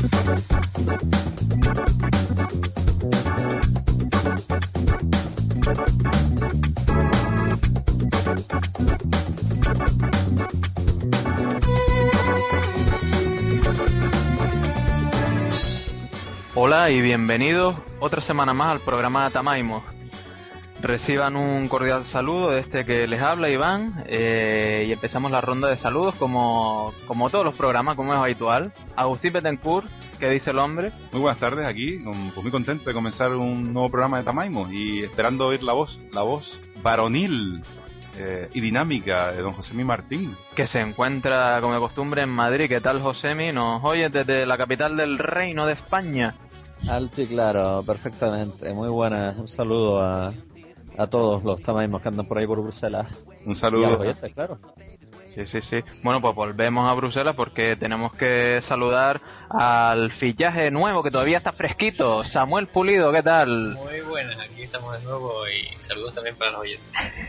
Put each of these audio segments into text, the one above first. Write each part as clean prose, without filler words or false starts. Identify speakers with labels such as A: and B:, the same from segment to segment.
A: Hola y bienvenidos otra semana más al programa Tamaimo. Reciban un cordial saludo de este que les habla, Iván, y empezamos la ronda de saludos como todos los programas, como es habitual. Agustín Betancourt, ¿qué dice el hombre?
B: Muy buenas tardes aquí, pues muy contento de comenzar un nuevo programa de Tamaimo y esperando oír la voz varonil y dinámica de don Josemi Martín,
A: que se encuentra como de costumbre en Madrid. ¿Qué tal, Josemi? Nos oyes desde la capital del Reino de España.
C: Alto y claro, perfectamente. Muy buenas. Un saludo a todos los tamaimos que andan por ahí por Bruselas.
B: Un saludo.
C: Y a los oyentes, claro.
A: Sí. Bueno, pues volvemos a Bruselas porque tenemos que saludar al fichaje nuevo que todavía está fresquito. Samuel Pulido, ¿qué tal?
D: Muy buenas, aquí estamos de nuevo y saludos también para los oyentes.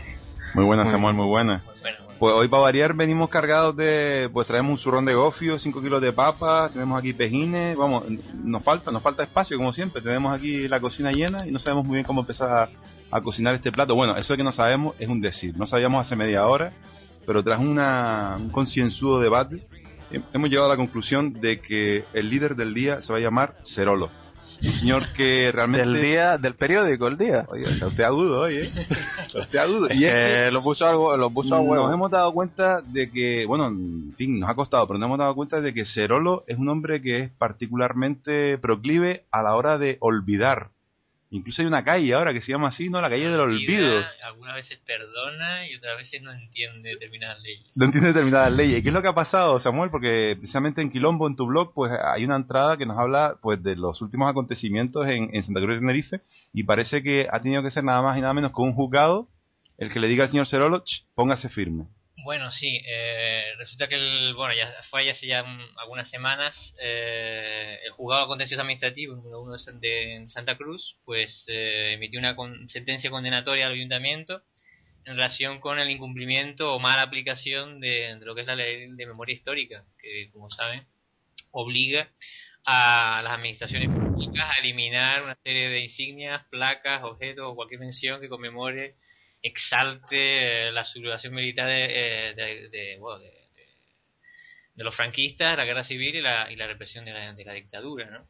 B: Muy buenas, Samuel, muy buenas. Pues hoy para variar venimos cargados de, pues traemos un zurrón de gofio, 5 kilos de papa, tenemos aquí pejines, vamos, nos falta espacio como siempre, tenemos aquí la cocina llena y no sabemos muy bien cómo empezar a cocinar este plato. Bueno, eso de que no sabemos es un decir, no sabíamos hace media hora, pero tras un concienzudo debate hemos llegado a la conclusión de que el líder del día se va a llamar Cerolo. Un señor que realmente...
A: Del periódico, El Día.
B: Oye, está usted agudo hoy, Está usted agudo.
A: Y es que lo puso a huevo.
B: Nos hemos dado cuenta de que, bueno, en fin, nos ha costado, pero nos hemos dado cuenta de que Cerolo es un hombre que es particularmente proclive a la hora de olvidar. Incluso hay una calle ahora que se llama así, ¿no? La calle del olvido.
D: Algunas veces perdona y otras veces no entiende determinadas leyes.
B: No entiende determinadas leyes. ¿Y qué es lo que ha pasado, Samuel? Porque precisamente en Quilombo, en tu blog, pues hay una entrada que nos habla pues de los últimos acontecimientos en Santa Cruz de Tenerife y parece que ha tenido que ser nada más y nada menos que un juzgado el que le diga al señor Cerolo, póngase firme.
D: Bueno, sí, resulta que ya fue hace algunas semanas, el juzgado contencioso administrativo número 1 de Santa Cruz, pues emitió una sentencia condenatoria al ayuntamiento en relación con el incumplimiento o mala aplicación de lo que es la ley de memoria histórica, que como saben obliga a las administraciones públicas a eliminar una serie de insignias, placas, objetos o cualquier mención que conmemore, exalte la sublevación militar de los franquistas, la guerra civil y la represión de la dictadura, ¿no?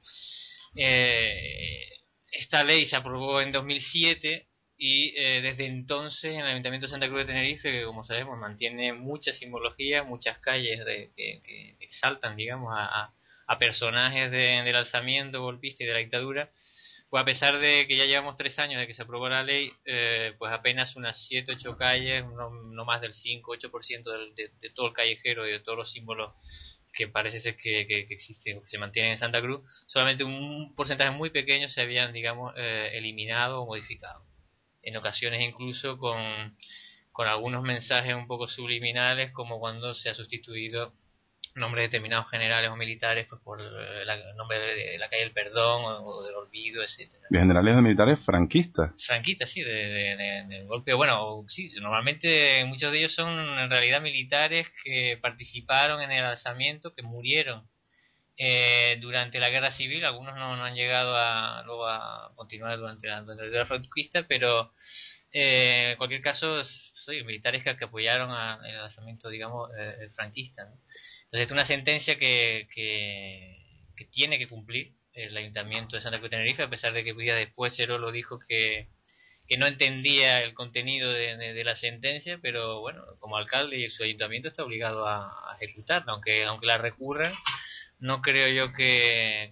D: Esta ley se aprobó en 2007 y desde entonces en el Ayuntamiento de Santa Cruz de Tenerife, que como sabemos mantiene mucha simbología, muchas calles que exaltan, digamos, a personajes del alzamiento golpista y de la dictadura. Pues a pesar de que ya llevamos 3 años de que se aprobó la ley, pues apenas unas 7, 8 calles, no más del 5, 8% de todo el callejero y de todos los símbolos que parece ser que existen, que se mantienen en Santa Cruz, solamente un porcentaje muy pequeño se habían, digamos, eliminado o modificado. En ocasiones incluso con algunos mensajes un poco subliminales, como cuando se ha sustituido nombres determinados generales o militares pues por el nombre de la calle del perdón o del olvido, etcétera.
B: De generales o militares franquistas.
D: Franquistas, sí, del golpe. Bueno, sí, normalmente muchos de ellos son en realidad militares que participaron en el alzamiento, que murieron durante la guerra civil. Algunos no han llegado luego a continuar durante la guerra franquista, pero en cualquier caso son militares que apoyaron el alzamiento, digamos, franquista, ¿no? Entonces es una sentencia que tiene que cumplir el Ayuntamiento de Santa Cruz de Tenerife, a pesar de que días después Cerolo dijo que no entendía el contenido de la sentencia, pero bueno, como alcalde y su ayuntamiento está obligado a ejecutarla, aunque la recurran. No creo yo que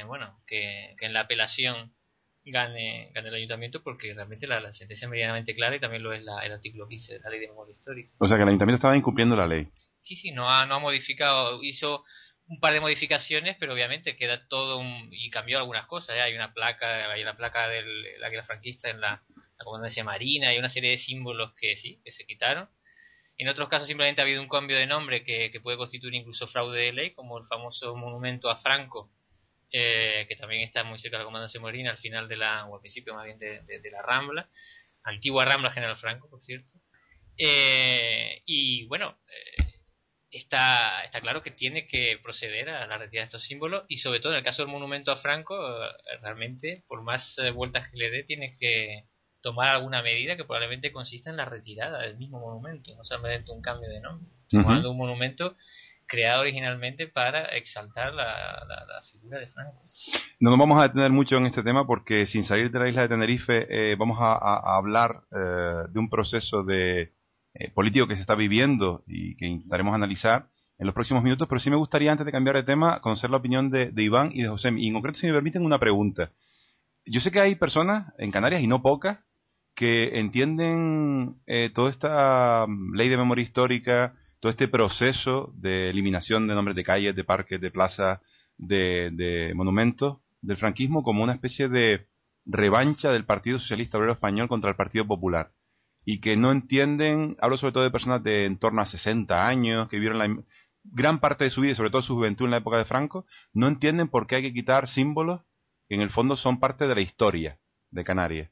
D: en la apelación gane el ayuntamiento, porque realmente la sentencia es medianamente clara y también lo es el artículo 15 de la ley de memoria histórica.
B: O sea que el ayuntamiento estaba incumpliendo la ley.
D: Sí, no ha modificado, hizo un par de modificaciones, pero obviamente queda todo y cambió algunas cosas. Hay una placa de la guerra franquista en la comandancia marina, hay una serie de símbolos que se quitaron. En otros casos simplemente ha habido un cambio de nombre que puede constituir incluso fraude de ley, como el famoso monumento a Franco, que también está muy cerca de la comandancia marina, al final o al principio más bien de la Rambla, antigua Rambla General Franco, por cierto. Y bueno, está claro que tiene que proceder a la retirada de estos símbolos, y sobre todo en el caso del monumento a Franco, realmente, por más vueltas que le dé, tiene que tomar alguna medida que probablemente consista en la retirada del mismo monumento, no solamente un cambio de nombre. Estamos hablando de un monumento creado originalmente para exaltar la figura de Franco.
B: No nos vamos a detener mucho en este tema porque, sin salir de la isla de Tenerife, vamos a hablar de un proceso de político que se está viviendo y que intentaremos analizar en los próximos minutos, pero sí me gustaría, antes de cambiar de tema, conocer la opinión de Iván y de José. Y en concreto, si me permiten, una pregunta. Yo sé que hay personas en Canarias, y no pocas, que entienden toda esta ley de memoria histórica, todo este proceso de eliminación de nombres de calles, de parques, de plazas, de monumentos del franquismo como una especie de revancha del Partido Socialista Obrero Español contra el Partido Popular. Y que no entienden, hablo sobre todo de personas de en torno a 60 años, que vivieron gran parte de su vida, y sobre todo su juventud en la época de Franco, no entienden por qué hay que quitar símbolos que en el fondo son parte de la historia de Canarias.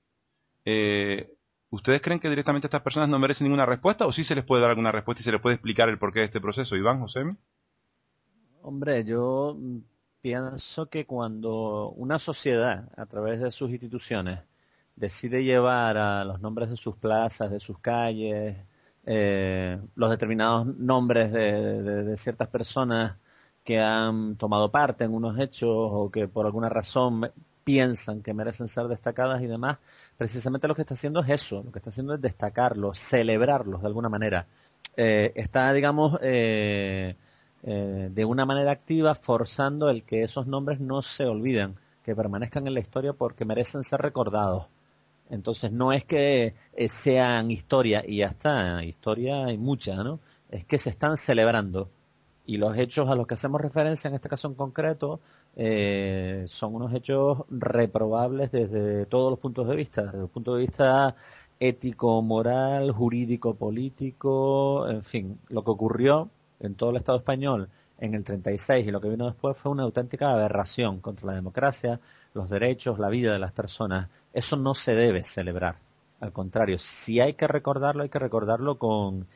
B: ¿Ustedes creen que directamente estas personas no merecen ninguna respuesta, o sí se les puede dar alguna respuesta y se les puede explicar el porqué de este proceso? Iván, José.
C: Hombre, yo pienso que cuando una sociedad, a través de sus instituciones, decide llevar a los nombres de sus plazas, de sus calles, los determinados nombres de ciertas personas que han tomado parte en unos hechos o que por alguna razón piensan que merecen ser destacadas y demás, precisamente lo que está haciendo es eso, lo que está haciendo es destacarlos, celebrarlos de alguna manera. Está, digamos, de una manera activa forzando el que esos nombres no se olviden, que permanezcan en la historia porque merecen ser recordados. Entonces no es que sean historia y ya está, historia hay mucha, ¿no? Es que se están celebrando. Y los hechos a los que hacemos referencia en este caso en concreto son unos hechos reprobables desde todos los puntos de vista, desde el punto de vista ético, moral, jurídico, político, en fin, lo que ocurrió en todo el Estado español en el 36 y lo que vino después fue una auténtica aberración contra la democracia, los derechos, la vida de las personas. Eso no se debe celebrar. Al contrario, si hay que recordarlo con,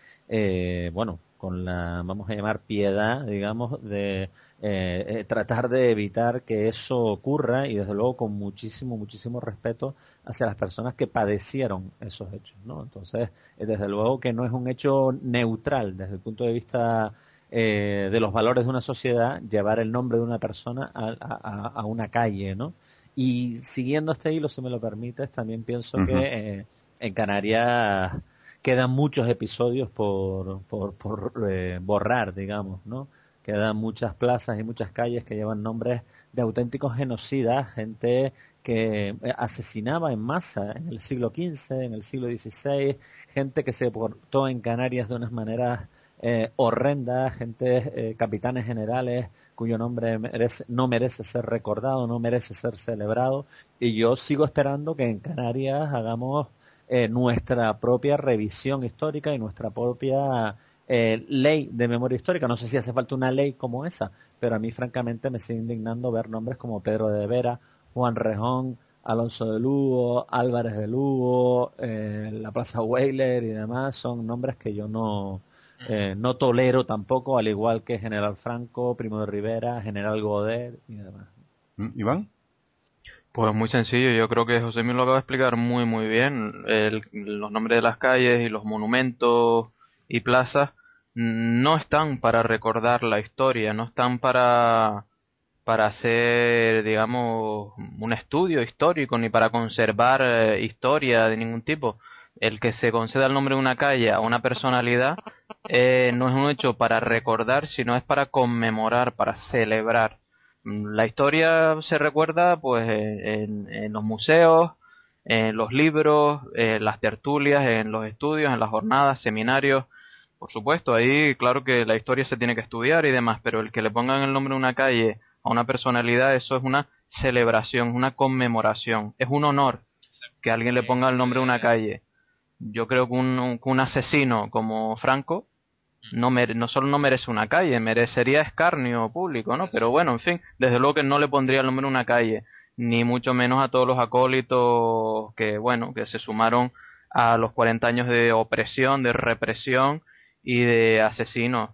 C: con la, vamos a llamar, piedad, digamos, de tratar de evitar que eso ocurra y desde luego con muchísimo respeto hacia las personas que padecieron esos hechos, ¿no? Entonces, desde luego que no es un hecho neutral desde el punto de vista de los valores de una sociedad llevar el nombre de una persona a una calle, ¿no? Y siguiendo este hilo, si me lo permites, también pienso que en Canarias quedan muchos episodios por borrar, digamos, ¿no? Quedan muchas plazas y muchas calles que llevan nombres de auténticos genocidas, gente que asesinaba en masa en el siglo XV, en el siglo XVI, gente que se portó en Canarias de unas maneras horrendas, gente, capitanes generales cuyo nombre no merece ser recordado, no merece ser celebrado, y yo sigo esperando que en Canarias hagamos nuestra propia revisión histórica y nuestra propia ley de memoria histórica. No sé si hace falta una ley como esa, pero a mí francamente me sigue indignando ver nombres como Pedro de Vera, Juan Rejón, Alonso de Lugo, Álvarez de Lugo, la Plaza Weyler y demás. Son nombres que yo no tolero tampoco, al igual que General Franco, Primo de Rivera, General Godet y demás.
B: ¿Iván?
A: Pues muy sencillo, yo creo que José me lo acaba de explicar muy bien. Los nombres de las calles y los monumentos y plazas no están para recordar la historia, no están para hacer, digamos, un estudio histórico ni para conservar historia de ningún tipo. El que se conceda el nombre de una calle a una personalidad no es un hecho para recordar, sino es para conmemorar, para celebrar. La historia se recuerda pues en los museos, en los libros, en las tertulias, en los estudios, en las jornadas, seminarios. Por supuesto, ahí claro que la historia se tiene que estudiar y demás, pero el que le pongan el nombre de una calle a una personalidad, eso es una celebración, una conmemoración, es un honor que alguien le ponga el nombre de una calle. Yo creo que un asesino como Franco no solo no merece una calle, merecería escarnio público, ¿no? Pero bueno, en fin, desde luego que no le pondría el nombre de una calle, ni mucho menos a todos los acólitos que se sumaron a los 40 años de opresión, de represión y de asesinos.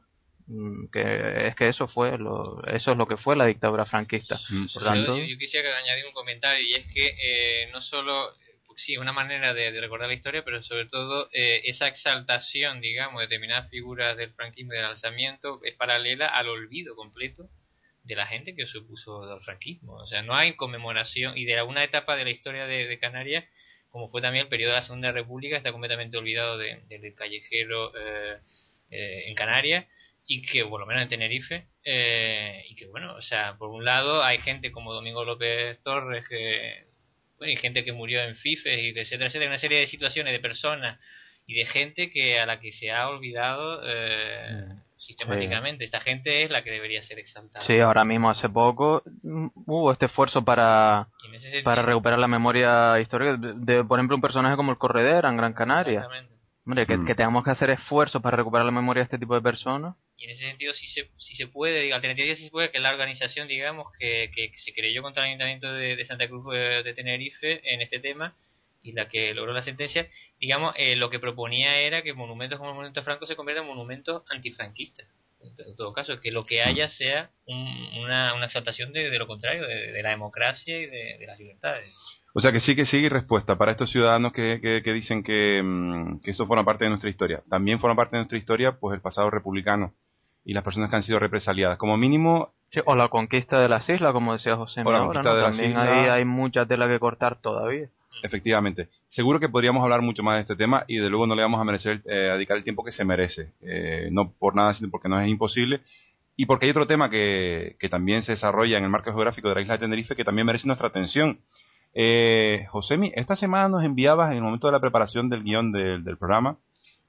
A: que es que eso es lo que fue la dictadura franquista. Por tanto,
D: yo quisiera añadir un comentario, y es que no solo sí, una manera de recordar la historia, pero sobre todo esa exaltación, digamos, de determinadas figuras del franquismo y del alzamiento es paralela al olvido completo de la gente que se opuso al franquismo. O sea, no hay conmemoración, y de alguna etapa de la historia de Canarias, como fue también el periodo de la Segunda República, está completamente olvidado del callejero en Canarias, y que por lo menos en Tenerife, y que bueno, o sea, por un lado hay gente como Domingo López Torres, bueno, y gente que murió en Fifes, y etcétera, etcétera, una serie de situaciones, de personas y de gente a la que se ha olvidado sistemáticamente. Esta gente es la que debería ser exaltada.
A: Sí, ahora mismo hace poco hubo este esfuerzo para recuperar la memoria histórica de, por ejemplo, un personaje como el Corredera en Gran Canaria.
D: Exactamente.
A: Hombre, que tengamos que hacer esfuerzos para recuperar la memoria de este tipo de personas.
D: Y en ese sentido si se puede, alternativa sí se puede, que la organización, digamos, que se creyó contra el Ayuntamiento de Santa Cruz de Tenerife en este tema, y la que logró la sentencia, digamos, lo que proponía era que monumentos como el Monumento Franco se conviertan en monumentos antifranquistas. En todo caso, que lo que haya sea una exaltación de lo contrario, de la democracia y de las libertades.
B: O sea que sí que sigue respuesta para estos ciudadanos que dicen que eso forma parte de nuestra historia. También forma parte de nuestra historia pues el pasado republicano y las personas que han sido represaliadas. Como mínimo...
A: Sí, o la conquista de las islas, como decía José.
B: O la conquista de las islas.
A: También ahí hay mucha tela que cortar todavía.
B: Efectivamente. Seguro que podríamos hablar mucho más de este tema, y de luego no le vamos a dedicar el tiempo que se merece. No por nada, sino porque no es imposible. Y porque hay otro tema que también se desarrolla en el marco geográfico de la isla de Tenerife que también merece nuestra atención. Josemi, esta semana nos enviabas, en el momento de la preparación del guión del programa,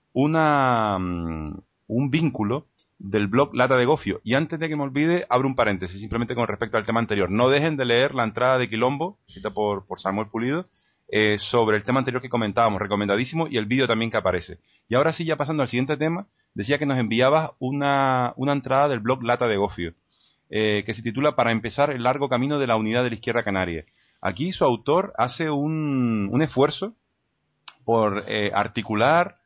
B: un vínculo del blog Lata de Gofio. Y antes de que me olvide, abro un paréntesis, simplemente con respecto al tema anterior. No dejen de leer la entrada de Quilombo, escrita por Samuel Pulido, sobre el tema anterior que comentábamos, recomendadísimo, y el vídeo también que aparece. Y ahora sí, ya pasando al siguiente tema, decía que nos enviabas una entrada del blog Lata de Gofio, que se titula Para empezar el largo camino de la unidad de la izquierda canaria. Aquí su autor hace un esfuerzo por articular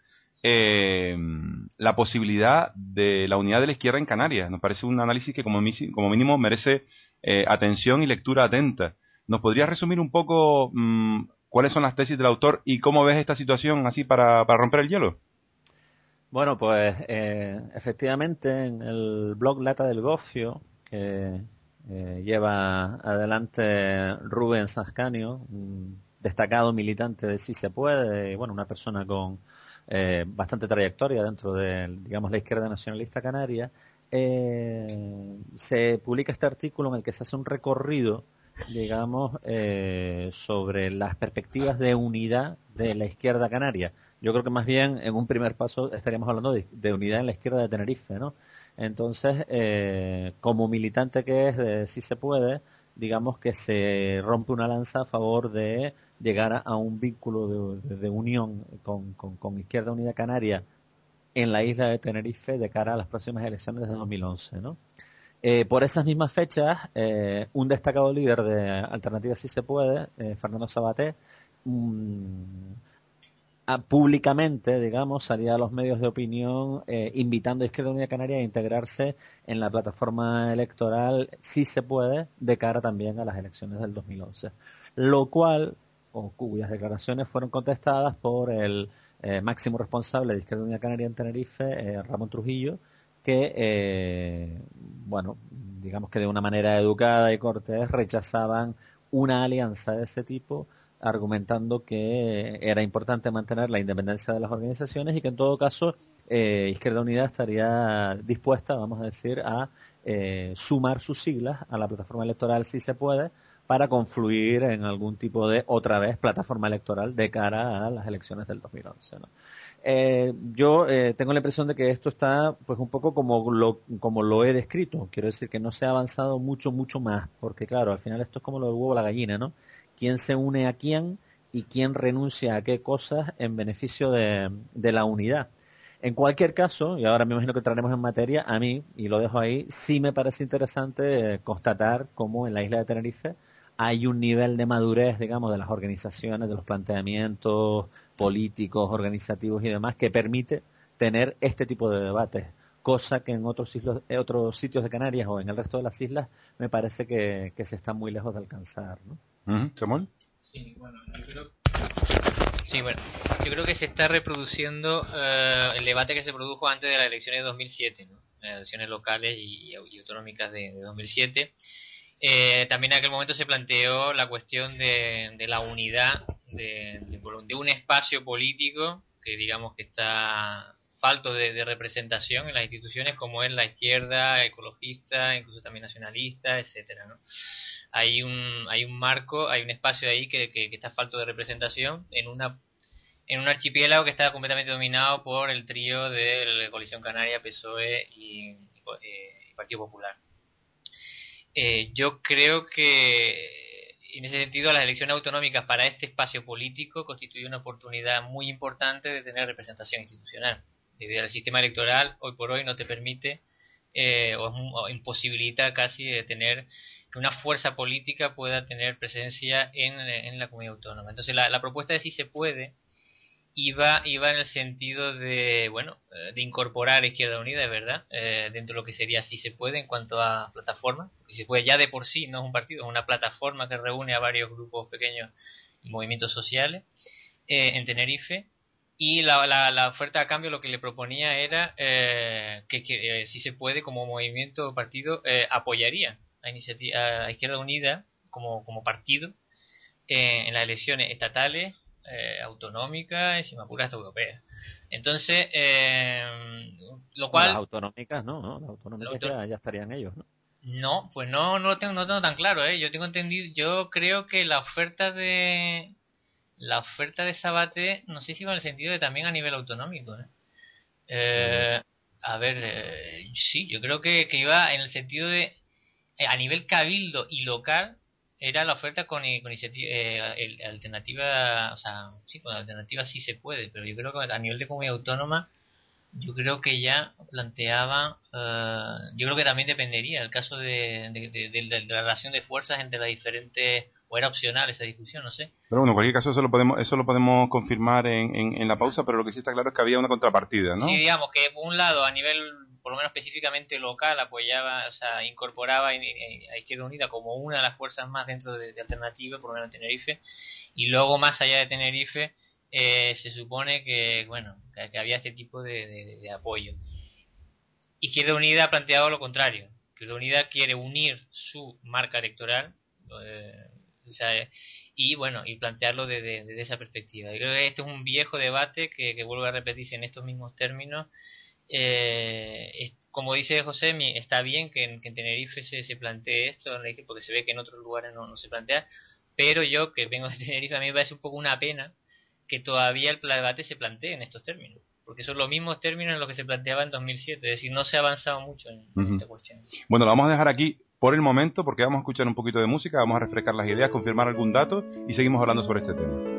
B: la posibilidad de la unidad de la izquierda en Canarias. Nos parece un análisis que como mínimo merece atención y lectura atenta. ¿Nos podrías resumir un poco cuáles son las tesis del autor y cómo ves esta situación así para romper el hielo?
C: Bueno, pues efectivamente en el blog Lata del Gofio, que lleva adelante Rubén Sascanio, un destacado militante de Sí se puede, bueno, una persona con bastante trayectoria dentro de, digamos, la izquierda nacionalista canaria, se publica este artículo en el que se hace un recorrido, digamos, sobre las perspectivas de unidad de la izquierda canaria. Yo creo que más bien en un primer paso estaríamos hablando de unidad en la izquierda de Tenerife, ¿no? Entonces, como militante que es de Sí se puede, digamos que se rompe una lanza a favor de llegar a un vínculo de unión con Izquierda Unida Canaria en la isla de Tenerife de cara a las próximas elecciones de 2011, ¿no? Por esas mismas fechas, un destacado líder de Alternativa Sí se puede, Fernando Sabaté, públicamente, digamos, salía a los medios de opinión invitando a Izquierda Unida Canaria a integrarse en la plataforma electoral Sí se puede de cara también a las elecciones del 2011, lo cual, o cuyas declaraciones fueron contestadas por el máximo responsable de Izquierda Unida Canaria en Tenerife, Ramón Trujillo, que, bueno, digamos que de una manera educada y cortés rechazaban una alianza de ese tipo, argumentando que era importante mantener la independencia de las organizaciones y que en todo caso Izquierda Unida estaría dispuesta, vamos a decir, a sumar sus siglas a la plataforma electoral Si se puede para confluir en algún tipo de, otra vez, plataforma electoral de cara a las elecciones del 2011, ¿no? Yo tengo la impresión de que esto está pues un poco como lo he descrito. Quiero decir que no se ha avanzado mucho más, porque claro, al final esto es como lo del huevo o la gallina, ¿no? ¿Quién se une a quién y quién renuncia a qué cosas en beneficio de la unidad? En cualquier caso, y ahora me imagino que entraremos en materia, a mí, y lo dejo ahí, sí me parece interesante constatar cómo en la isla de Tenerife hay un nivel de madurez, digamos, de las organizaciones, de los planteamientos políticos, organizativos y demás, que permite tener este tipo de debates cosa que en otros sitios de Canarias o en el resto de las islas me parece que se está muy lejos de alcanzar, ¿no?
B: ¿Samuel?
D: Sí, bueno, yo creo que se está reproduciendo el debate que se produjo antes de las elecciones de 2007, ¿no? Las elecciones locales y autonómicas de 2007. También en aquel momento se planteó la cuestión de la unidad de un espacio político que digamos que está falto de representación en las instituciones, como es la izquierda ecologista, incluso también nacionalista, etcétera, ¿no? Hay un marco, hay un espacio ahí que está falto de representación en un archipiélago que está completamente dominado por el trío de la Coalición Canaria, PSOE y Partido Popular. Yo creo que en ese sentido las elecciones autonómicas para este espacio político constituyen una oportunidad muy importante de tener representación institucional. Debido al sistema electoral, hoy por hoy no te permite o imposibilita casi de tener que una fuerza política pueda tener presencia en la comunidad autónoma. Entonces la propuesta de Sí se puede iba en el sentido de incorporar a Izquierda Unida, es verdad, dentro de lo que sería Sí se puede en cuanto a plataforma, porque Se puede ya de por sí no es un partido, es una plataforma que reúne a varios grupos pequeños y movimientos sociales en Tenerife. Y la oferta a cambio lo que le proponía era que Sí se puede como movimiento o partido apoyaría a Izquierda Unida como partido en las elecciones estatales, autonómicas y si me apuras hasta europeas. Entonces, lo cual...
C: Las autonómicas las autonómicas ya estarían ellos, ¿no?
D: No, pues no lo tengo tan claro, Yo tengo entendido, yo creo que la oferta de Sabaté, no sé si va en el sentido de también a nivel autonómico, sí, yo creo que iba en el sentido de a nivel cabildo y local era la oferta con alternativa, con alternativa Sí se puede, pero yo creo que a nivel de comunidad autónoma yo creo que ya planteaban, yo creo que también dependería el caso de la relación de fuerzas entre las diferentes, o era opcional esa discusión, no sé.
B: Pero bueno, en cualquier caso eso lo podemos confirmar en la pausa, pero lo que sí está claro es que había una contrapartida, ¿no?
D: Sí, digamos que por un lado a nivel por lo menos específicamente local apoyaba, incorporaba a Izquierda Unida como una de las fuerzas más dentro de Alternativa, por lo menos en Tenerife, y luego más allá de Tenerife se supone que había ese tipo de apoyo. Izquierda Unida ha planteado lo contrario. Izquierda Unida quiere unir su marca electoral y plantearlo desde esa perspectiva. Yo creo que este es un viejo debate que vuelve a repetirse en estos mismos términos. Como dice Josemi, está bien que en Tenerife se plantee esto, porque se ve que en otros lugares no se plantea, pero yo que vengo de Tenerife, a mí me parece un poco una pena que todavía el debate se plantee en estos términos, porque son los mismos términos en los que se planteaba en 2007, es decir, no se ha avanzado mucho en esta cuestión.
B: Bueno, lo vamos a dejar aquí por el momento porque vamos a escuchar un poquito de música, vamos a refrescar las ideas, confirmar algún dato y seguimos hablando sobre este tema.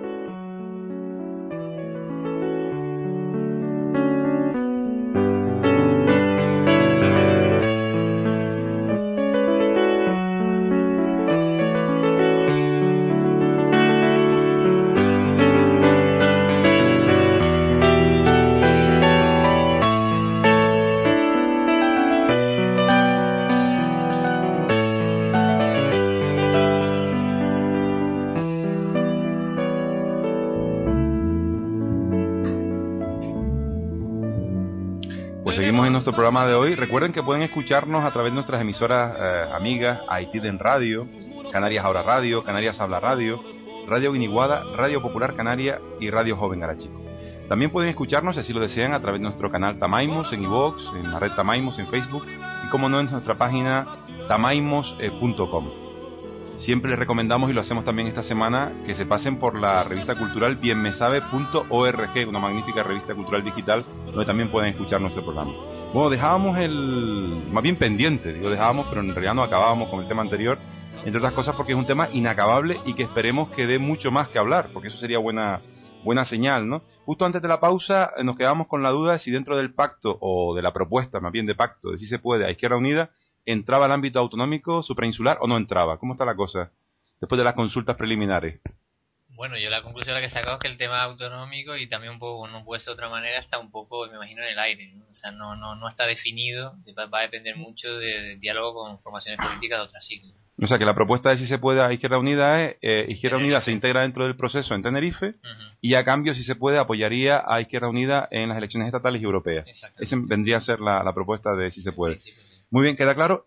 B: Seguimos en nuestro programa de hoy. Recuerden que pueden escucharnos a través de nuestras emisoras amigas, Haitiden Radio, Canarias Ahora Radio, Canarias Habla Radio, Radio Guiniguada, Radio Popular Canaria y Radio Joven Garachico. También pueden escucharnos, si así lo desean, a través de nuestro canal Tamaimos en iVoox, en la red Tamaimos en Facebook y, como no, en nuestra página tamaimos.com. Siempre les recomendamos, y lo hacemos también esta semana, que se pasen por la revista cultural bienmesabe.org, una magnífica revista cultural digital donde también pueden escuchar nuestro programa. Bueno, dejábamos más bien pendiente, dejábamos, pero en realidad no acabábamos con el tema anterior, entre otras cosas porque es un tema inacabable y que esperemos que dé mucho más que hablar, porque eso sería buena señal, ¿no? Justo antes de la pausa nos quedamos con la duda de si dentro del pacto, o de la propuesta más bien de pacto, de Si se puede, a Izquierda Unida, ¿entraba al ámbito autonómico suprainsular o no entraba? ¿Cómo está la cosa después de las consultas preliminares?
D: Bueno, yo la conclusión que he sacado es que el tema autonómico y también un poco, no puede ser de otra manera, está un poco, me imagino, en el aire, ¿no? O sea, no está definido, va a depender mucho del diálogo con formaciones políticas de otras islas.
B: O sea, que la propuesta de Si se puede a Izquierda Unida es, Izquierda Unida se integra dentro del proceso en Tenerife, y a cambio, Si se puede, apoyaría a Izquierda Unida en las elecciones estatales y europeas. Esa vendría a ser la propuesta de Si se puede. Sí. Muy bien, queda claro.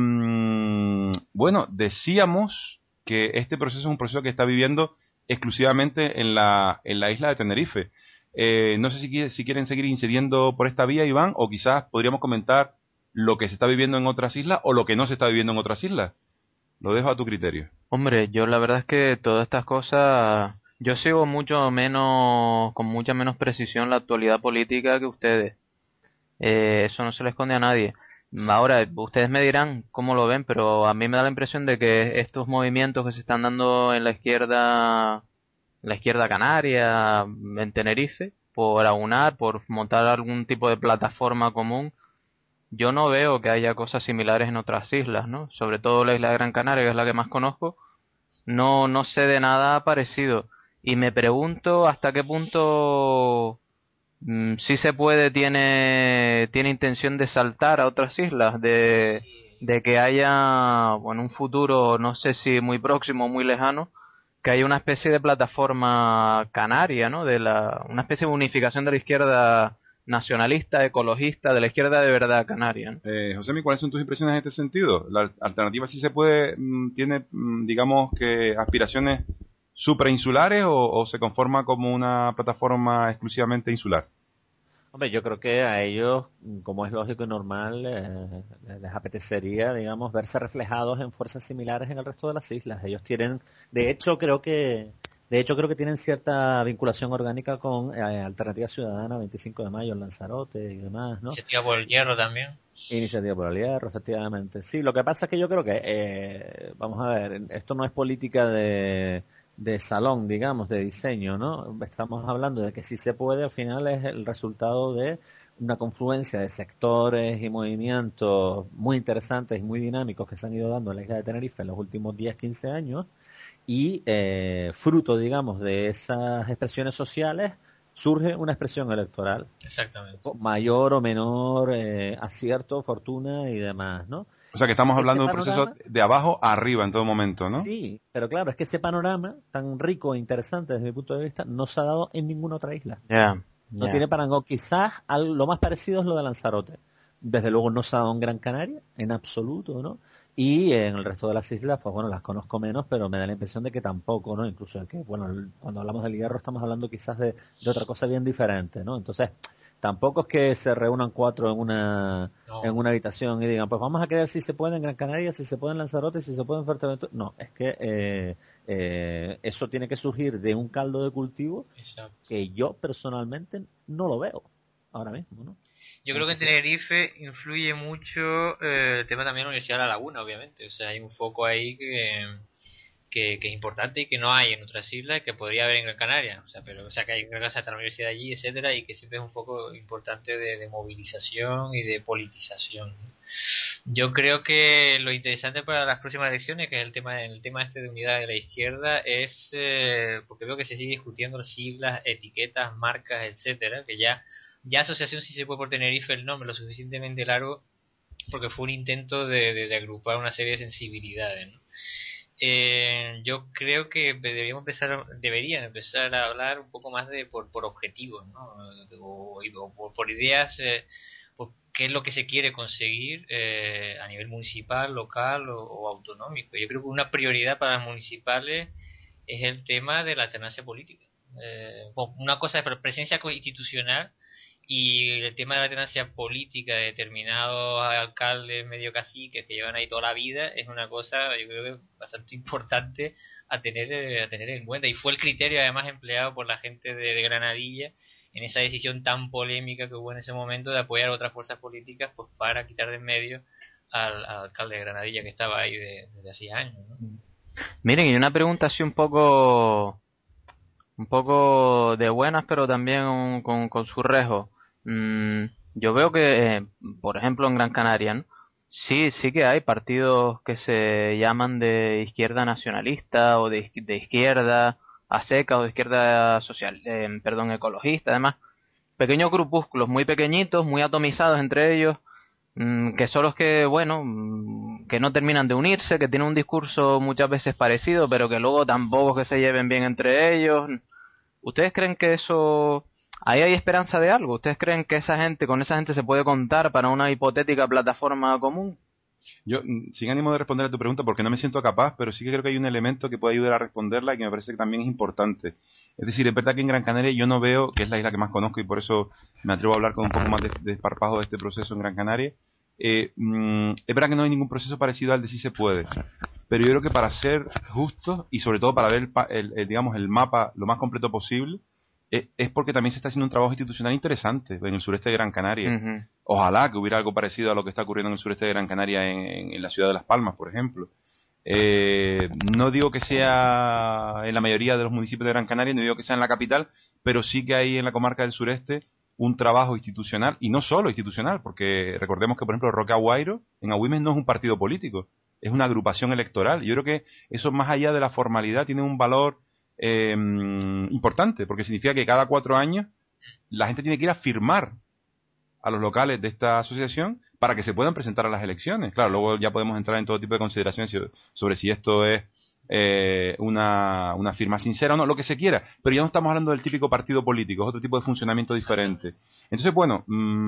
B: Bueno, decíamos que este proceso es un proceso que está viviendo exclusivamente en la isla de Tenerife. No sé si quieren seguir incidiendo por esta vía, Iván, o quizás podríamos comentar lo que se está viviendo en otras islas o lo que no se está viviendo en otras islas. Lo dejo a tu criterio.
A: Hombre, yo la verdad es que todas estas cosas, yo sigo con mucha menos precisión la actualidad política que ustedes. Eso no se le esconde a nadie. Ahora, ustedes me dirán cómo lo ven, pero a mí me da la impresión de que estos movimientos que se están dando en la izquierda canaria, en Tenerife, por aunar, por montar algún tipo de plataforma común, yo no veo que haya cosas similares en otras islas, ¿no? Sobre todo la isla de Gran Canaria, que es la que más conozco, no sé de nada parecido. Y me pregunto hasta qué punto Si se puede tiene intención de saltar a otras islas, de que haya, bueno, un futuro, no sé si muy próximo o muy lejano, que haya una especie de plataforma canaria, ¿no? Una especie de unificación de la izquierda nacionalista, ecologista, de la izquierda de verdad canaria, ¿no?
B: Josemi, ¿cuáles son tus impresiones en este sentido? La alternativa, Si se puede, tiene, digamos que aspiraciones suprainsulares o se conforma como una plataforma exclusivamente insular?
C: Hombre, yo creo que a ellos, como es lógico y normal, les apetecería, digamos, verse reflejados en fuerzas similares en el resto de las islas. Ellos tienen, de hecho creo que tienen cierta vinculación orgánica con Alternativa Ciudadana, 25 de mayo en Lanzarote y demás, ¿no?
D: Iniciativa por el Hierro también.
C: Iniciativa por el Hierro, efectivamente. Sí, lo que pasa es que yo creo que, vamos a ver, esto no es política de salón, digamos, de diseño, ¿no? Estamos hablando de que Si se puede, al final es el resultado de una confluencia de sectores y movimientos muy interesantes y muy dinámicos que se han ido dando en la isla de Tenerife en los últimos 10, 15 años, y fruto, digamos, de esas expresiones sociales surge una expresión electoral.
D: Exactamente.
C: Mayor o menor acierto, fortuna y demás, ¿no?
B: O sea que estamos hablando de un proceso de abajo a arriba en todo momento, ¿no?
C: Sí, pero claro, es que ese panorama tan rico e interesante desde mi punto de vista no se ha dado en ninguna otra isla. No tiene parangón. Quizás lo más parecido es lo de Lanzarote. Desde luego no se ha dado en Gran Canaria, en absoluto, ¿no? Y en el resto de las islas, pues bueno, las conozco menos, pero me da la impresión de que tampoco, ¿no? Incluso que, bueno, cuando hablamos del Hierro estamos hablando quizás de otra cosa bien diferente, ¿no? Entonces, tampoco es que se reúnan 4 en una habitación y digan, pues vamos a creer Si se puede en Gran Canaria, Si se puede en Lanzarote, Si se puede en Fuerteventura. No, es que eso tiene que surgir de un caldo de cultivo. Exacto. Que yo personalmente no lo veo ahora mismo, ¿no?
D: Yo creo que en Tenerife influye mucho el tema también de la Universidad de La Laguna, obviamente. O sea, hay un foco ahí que es importante y que no hay en otras islas, que podría haber en Gran Canaria. O sea, que hay gracias a la universidad allí, etcétera, y que siempre es un foco importante de movilización y de politización. Yo creo que lo interesante para las próximas elecciones, que es el tema este de unidad de la izquierda, es porque veo que se sigue discutiendo siglas, etiquetas, marcas, etcétera, que ya asociación Si se puede por Tenerife el nombre lo suficientemente largo porque fue un intento de agrupar una serie de sensibilidades, ¿no? Yo creo que deberían empezar a hablar un poco más de por objetivos, ¿no? O por ideas, por qué es lo que se quiere conseguir a nivel municipal, local o autonómico. Yo creo que una prioridad para las municipales es el tema de la alternancia política. Una cosa es presencia institucional, y el tema de la tenacia política de determinados alcaldes medio caciques que llevan ahí toda la vida es una cosa, yo creo que bastante importante a tener en cuenta, y fue el criterio además empleado por la gente de Granadilla en esa decisión tan polémica que hubo en ese momento de apoyar a otras fuerzas políticas, pues para quitar de en medio al alcalde de Granadilla que estaba ahí desde hacía años, ¿no?
A: Miren, y una pregunta así un poco de buenas, pero también con su riesgo. Yo veo que, por ejemplo, en Gran Canaria, ¿no? Sí que hay partidos que se llaman de izquierda nacionalista o de izquierda, a secas o de izquierda social, perdón, ecologista, además. Pequeños grupúsculos muy pequeñitos, muy atomizados entre ellos, que son los que, bueno, que no terminan de unirse, que tienen un discurso muchas veces parecido, pero que luego tampoco que se lleven bien entre ellos. ¿Ustedes creen que eso... ahí hay esperanza de algo? ¿Ustedes creen que con esa gente se puede contar para una hipotética plataforma común?
B: Yo, sin ánimo de responder a tu pregunta, porque no me siento capaz, pero sí que creo que hay un elemento que puede ayudar a responderla y que me parece que también es importante. Es decir, es verdad que en Gran Canaria yo no veo, que es la isla que más conozco y por eso me atrevo a hablar con un poco más de desparpajo de este proceso en Gran Canaria. Es verdad que no hay ningún proceso parecido al de Sí se puede, pero yo creo que para ser justos y sobre todo para ver digamos, el mapa lo más completo posible, es porque también se está haciendo un trabajo institucional interesante en el sureste de Gran Canaria.
A: Uh-huh.
B: Ojalá que hubiera algo parecido a lo que está ocurriendo en el sureste de Gran Canaria en la ciudad de Las Palmas, por ejemplo. No digo que sea en la mayoría de los municipios de Gran Canaria, no digo que sea en la capital, pero sí que hay en la comarca del sureste un trabajo institucional, y no solo institucional, porque recordemos que, por ejemplo, Roque Aguairo en Agüimes no es un partido político, es una agrupación electoral. Yo creo que eso, más allá de la formalidad, tiene un valor importante, porque significa que cada 4 años la gente tiene que ir a firmar a los locales de esta asociación para que se puedan presentar a las elecciones. Claro, luego ya podemos entrar en todo tipo de consideraciones sobre si esto es una firma sincera o no, lo que se quiera, pero ya no estamos hablando del típico partido político, es otro tipo de funcionamiento diferente. Entonces, bueno,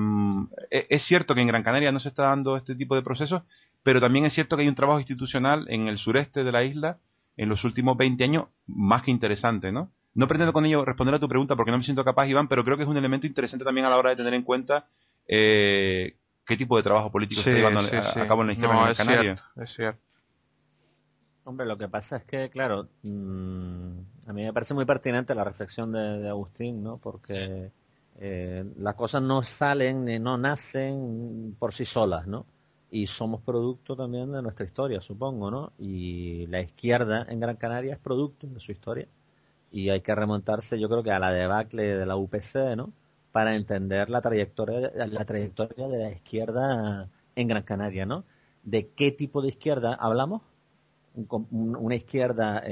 B: es cierto que en Gran Canaria no se está dando este tipo de procesos, pero también es cierto que hay un trabajo institucional en el sureste de la isla en los últimos 20 años más que interesante, ¿no? No pretendo con ello responder a tu pregunta porque no me siento capaz, Iván, pero creo que es un elemento interesante también a la hora de tener en cuenta qué tipo de trabajo político se está llevando a cabo en la izquierda en Gran Canaria.
A: Es cierto.
C: Hombre, lo que pasa es que, claro, a mí me parece muy pertinente la reflexión de Agustín, ¿no? Porque las cosas no salen ni no nacen por sí solas, ¿no? Y somos producto también de nuestra historia, supongo, ¿no? Y la izquierda en Gran Canaria es producto de su historia. Y hay que remontarse, yo creo que a la debacle de la UPC, ¿no? Para entender la trayectoria de la izquierda en Gran Canaria, ¿no? ¿De qué tipo de izquierda hablamos? Una izquierda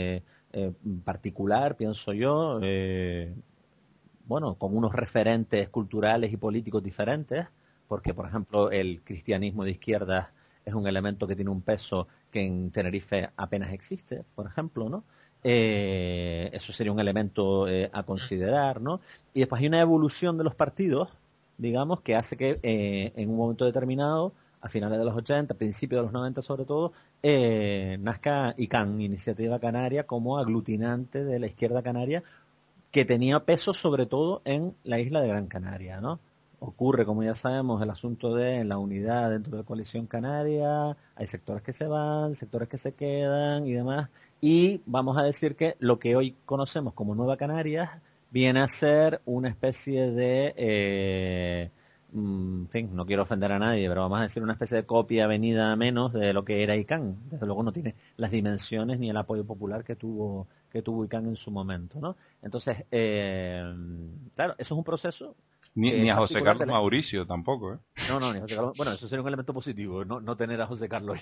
C: particular, pienso yo, bueno, con unos referentes culturales y políticos diferentes, porque, por ejemplo, el cristianismo de izquierdas es un elemento que tiene un peso que en Tenerife apenas existe, por ejemplo, ¿no? Eso sería un elemento a considerar, ¿no? Y después hay una evolución de los partidos, digamos, que hace que en un momento determinado, a finales de los 80, principios de los 90 sobre todo, nazca ICAN, Iniciativa Canaria, como aglutinante de la izquierda canaria, que tenía peso sobre todo en la isla de Gran Canaria, ¿no? Ocurre, como ya sabemos, el asunto de la unidad dentro de Coalición Canaria, hay sectores que se van, sectores que se quedan y demás, y vamos a decir que lo que hoy conocemos como Nueva Canarias viene a ser una especie de, en fin, no quiero ofender a nadie, pero vamos a decir una especie de copia venida a menos de lo que era ICAN. Desde luego no tiene las dimensiones ni el apoyo popular que tuvo ICAN en su momento, ¿no? Entonces, claro, eso es un proceso.
B: Ni a José Carlos Mauricio tampoco, ¿eh?
C: No, ni a José Carlos. Bueno, eso sería un elemento positivo, no tener a José Carlos.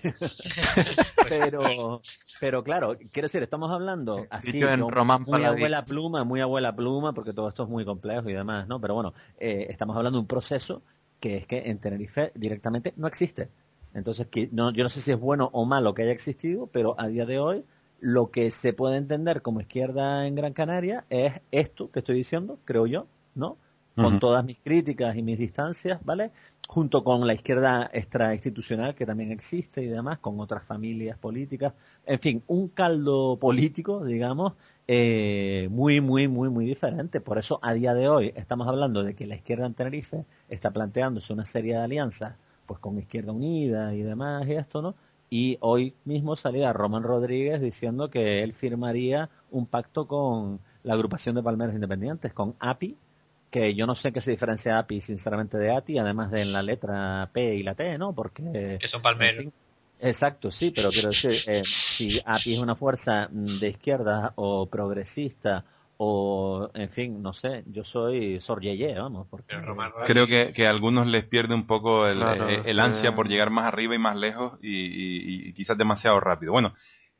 C: pero claro, quiero decir, estamos hablando así, muy abuela pluma, porque todo esto es muy complejo y demás, ¿no? Pero bueno, estamos hablando de un proceso que es que en Tenerife directamente no existe. Entonces, yo no sé si es bueno o malo que haya existido, pero a día de hoy lo que se puede entender como izquierda en Gran Canaria es esto que estoy diciendo, creo yo, ¿no? Con todas mis críticas y mis distancias, ¿vale? Junto con la izquierda extrainstitucional que también existe y demás, con otras familias políticas. En fin, un caldo político, digamos, muy, muy, muy, muy diferente. Por eso, a día de hoy, estamos hablando de que la izquierda en Tenerife está planteándose una serie de alianzas, pues con Izquierda Unida y demás y esto, ¿no? Y hoy mismo salía Román Rodríguez diciendo que él firmaría un pacto con la agrupación de palmeros independientes, con API, que yo no sé qué se diferencia API sinceramente de ATI, además de en la letra P y la T, ¿no? Porque
D: que son palmeros.
C: Exacto, sí, pero quiero decir, si API es una fuerza de izquierda o progresista o, en fin, no sé, yo soy Sor Yeye, vamos. Porque
B: creo que a algunos les pierde un poco el ansia por llegar más arriba y más lejos y quizás demasiado rápido. Bueno,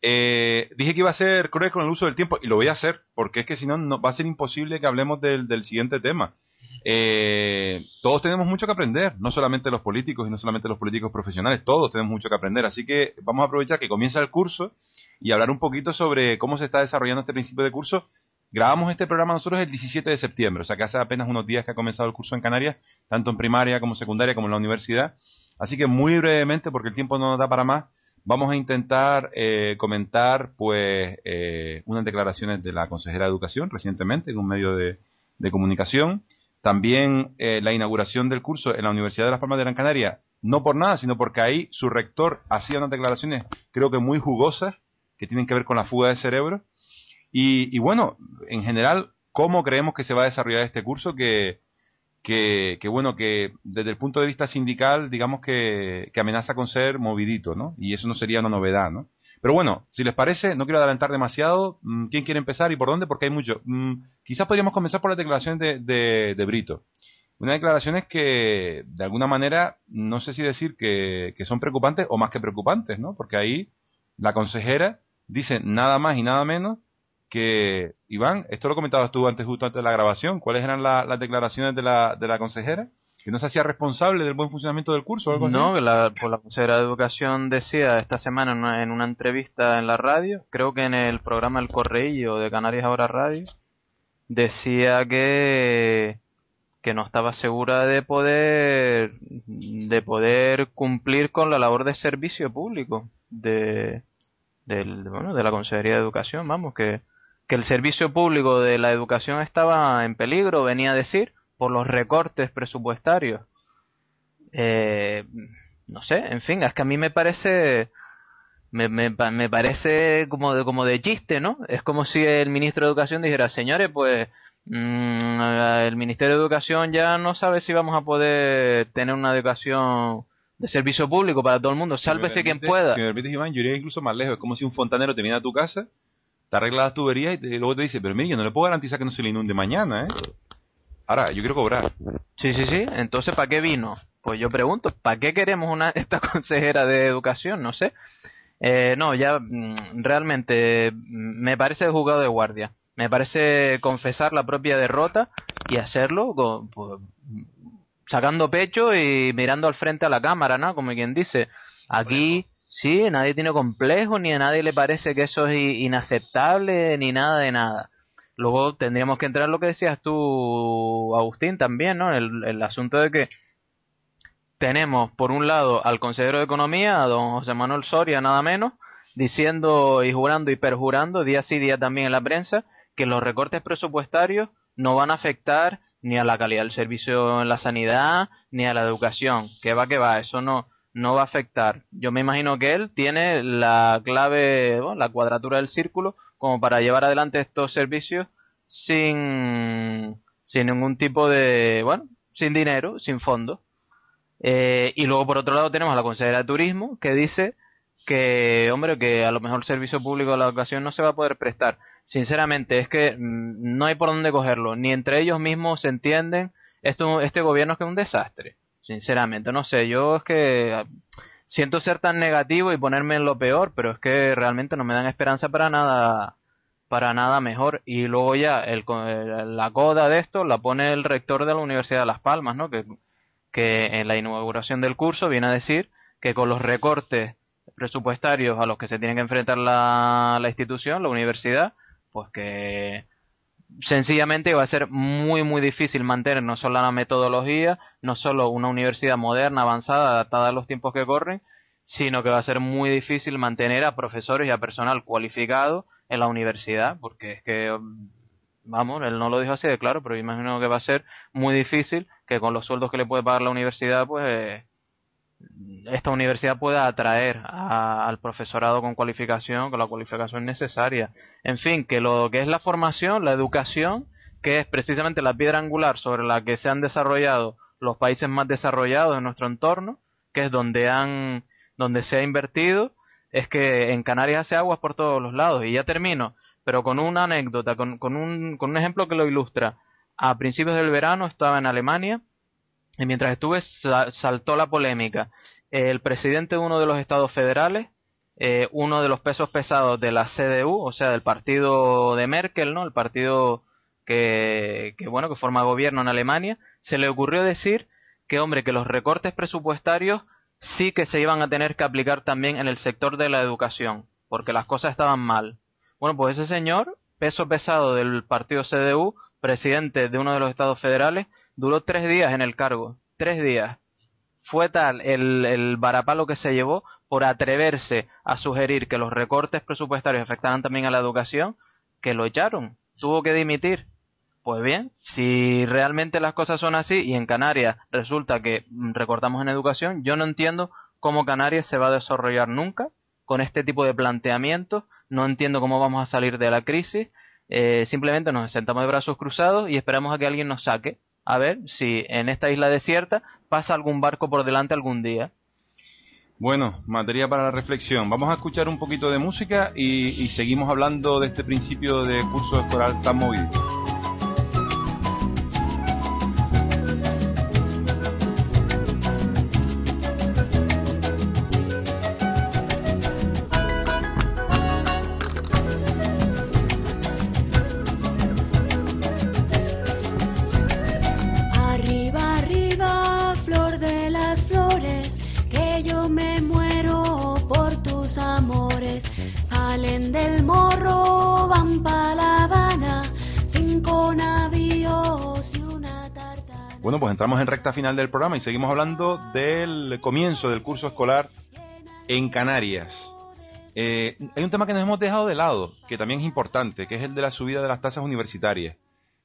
B: Dije que iba a ser cruel con el uso del tiempo y lo voy a hacer, porque es que si no, va a ser imposible que hablemos del siguiente tema. Todos tenemos mucho que aprender, no solamente los políticos y no solamente los políticos profesionales, todos tenemos mucho que aprender, así que vamos a aprovechar que comienza el curso y hablar un poquito sobre cómo se está desarrollando este principio de curso. Grabamos este programa nosotros el 17 de septiembre, o sea que hace apenas unos días que ha comenzado el curso en Canarias, tanto en primaria como secundaria como en la universidad, así que muy brevemente, porque el tiempo no nos da para más, vamos a intentar comentar pues unas declaraciones de la consejera de Educación recientemente en un medio de comunicación. También la inauguración del curso en la Universidad de Las Palmas de Gran Canaria, no por nada, sino porque ahí su rector hacía unas declaraciones creo que muy jugosas, que tienen que ver con la fuga de cerebro. Y bueno, en general, ¿cómo creemos que se va a desarrollar este curso? Que bueno, que desde el punto de vista sindical, digamos que amenaza con ser movidito, ¿no? Y eso no sería una novedad, ¿no? Pero bueno, si les parece, no quiero adelantar demasiado. ¿Quién quiere empezar y por dónde? Porque hay mucho. Quizás podríamos comenzar por las declaraciones de Brito. Unas declaraciones que, de alguna manera, no sé si decir que son preocupantes o más que preocupantes, ¿no? Porque ahí la consejera dice nada más y nada menos que, Iván, esto lo comentabas tú justo antes de la grabación, ¿cuáles eran las declaraciones de la consejera? ¿Que no se hacía responsable del buen funcionamiento del curso o algo así?
A: No, la consejera de Educación decía esta semana en una entrevista en la radio, creo que en el programa El Correillo de Canarias Ahora Radio, decía que no estaba segura de poder cumplir con la labor de servicio público de la Consejería de Educación, vamos, que el servicio público de la educación estaba en peligro, venía a decir, por los recortes presupuestarios. No sé, en fin, es que a mí me parece como de chiste, ¿no? Es como si el ministro de Educación dijera, señores, pues el Ministerio de Educación ya no sabe si vamos a poder tener una educación de servicio público para todo el mundo, sálvese quien pueda.
B: Si me permites, Iván, yo iría incluso más lejos. Es como si un fontanero te viene a tu casa, te arregla las tuberías y luego te dice, pero mire, yo no le puedo garantizar que no se le inunde mañana, ¿eh? Ahora, yo quiero cobrar.
A: Sí, entonces ¿para qué vino? Pues yo pregunto, ¿para qué queremos esta consejera de Educación? No sé. No, ya realmente me parece jugado de guardia. Me parece confesar la propia derrota y hacerlo pues, sacando pecho y mirando al frente a la cámara, ¿no? Como quien dice, aquí sí, nadie tiene complejo, ni a nadie le parece que eso es inaceptable, ni nada de nada. Luego tendríamos que entrar en lo que decías tú, Agustín, también, ¿no? El asunto de que tenemos, por un lado, al consejero de Economía, a don José Manuel Soria, nada menos, diciendo y jurando y perjurando, día sí, día también en la prensa, que los recortes presupuestarios no van a afectar ni a la calidad del servicio en la sanidad, ni a la educación. Que va, eso no va a afectar. Yo me imagino que él tiene la clave, bueno, la cuadratura del círculo, como para llevar adelante estos servicios sin ningún tipo de, bueno, sin dinero, sin fondos. Y luego por otro lado tenemos a la consejera de Turismo que dice que, hombre, que a lo mejor el servicio público de la educación no se va a poder prestar. Sinceramente, es que no hay por dónde cogerlo, ni entre ellos mismos se entienden. Este gobierno es que es un desastre, sinceramente, no sé, yo es que siento ser tan negativo y ponerme en lo peor, pero es que realmente no me dan esperanza para nada mejor. Y luego ya la coda de esto la pone el rector de la Universidad de Las Palmas, ¿no? Que en la inauguración del curso viene a decir que con los recortes presupuestarios a los que se tiene que enfrentar la institución, la universidad, pues que sencillamente va a ser muy muy difícil mantener no solo la metodología, no solo una universidad moderna, avanzada, adaptada a los tiempos que corren, sino que va a ser muy difícil mantener a profesores y a personal cualificado en la universidad, porque es que, vamos, él no lo dijo así de claro, pero yo imagino que va a ser muy difícil que con los sueldos que le puede pagar la universidad, pues esta universidad pueda atraer al profesorado con la cualificación necesaria. En fin, que lo que es la formación, la educación, que es precisamente la piedra angular sobre la que se han desarrollado los países más desarrollados de nuestro entorno, que es donde se ha invertido, es que en Canarias hace aguas por todos los lados. Y ya termino, pero con una anécdota, con un ejemplo que lo ilustra. A principios del verano estaba en Alemania, y mientras estuve saltó la polémica. El presidente de uno de los estados federales uno de los pesos pesados de la CDU, o sea, del partido de Merkel, ¿no? El partido que forma gobierno en Alemania, se le ocurrió decir que, hombre, que los recortes presupuestarios sí que se iban a tener que aplicar también en el sector de la educación, porque las cosas estaban mal. Bueno, pues ese señor, peso pesado del partido CDU, presidente de uno de los estados federales, duró 3 días en el cargo. 3 días. Fue tal el varapalo que se llevó por atreverse a sugerir que los recortes presupuestarios afectaran también a la educación, que lo echaron. Tuvo que dimitir. Pues bien, si realmente las cosas son así y en Canarias resulta que recortamos en educación, yo no entiendo cómo Canarias se va a desarrollar nunca con este tipo de planteamientos. No entiendo cómo vamos a salir de la crisis. Simplemente nos sentamos de brazos cruzados y esperamos a que alguien nos saque. A ver si en esta isla desierta pasa algún barco por delante algún día.
B: Bueno, materia para la reflexión. Vamos a escuchar un poquito de música y seguimos hablando de este principio de curso escolar tan movido.
E: Del morro van pa' La Habana, 5 navíos y una tarta.
B: Bueno, pues entramos en recta final del programa y seguimos hablando del comienzo del curso escolar en Canarias. Hay un tema que nos hemos dejado de lado, que también es importante, que es el de la subida de las tasas universitarias.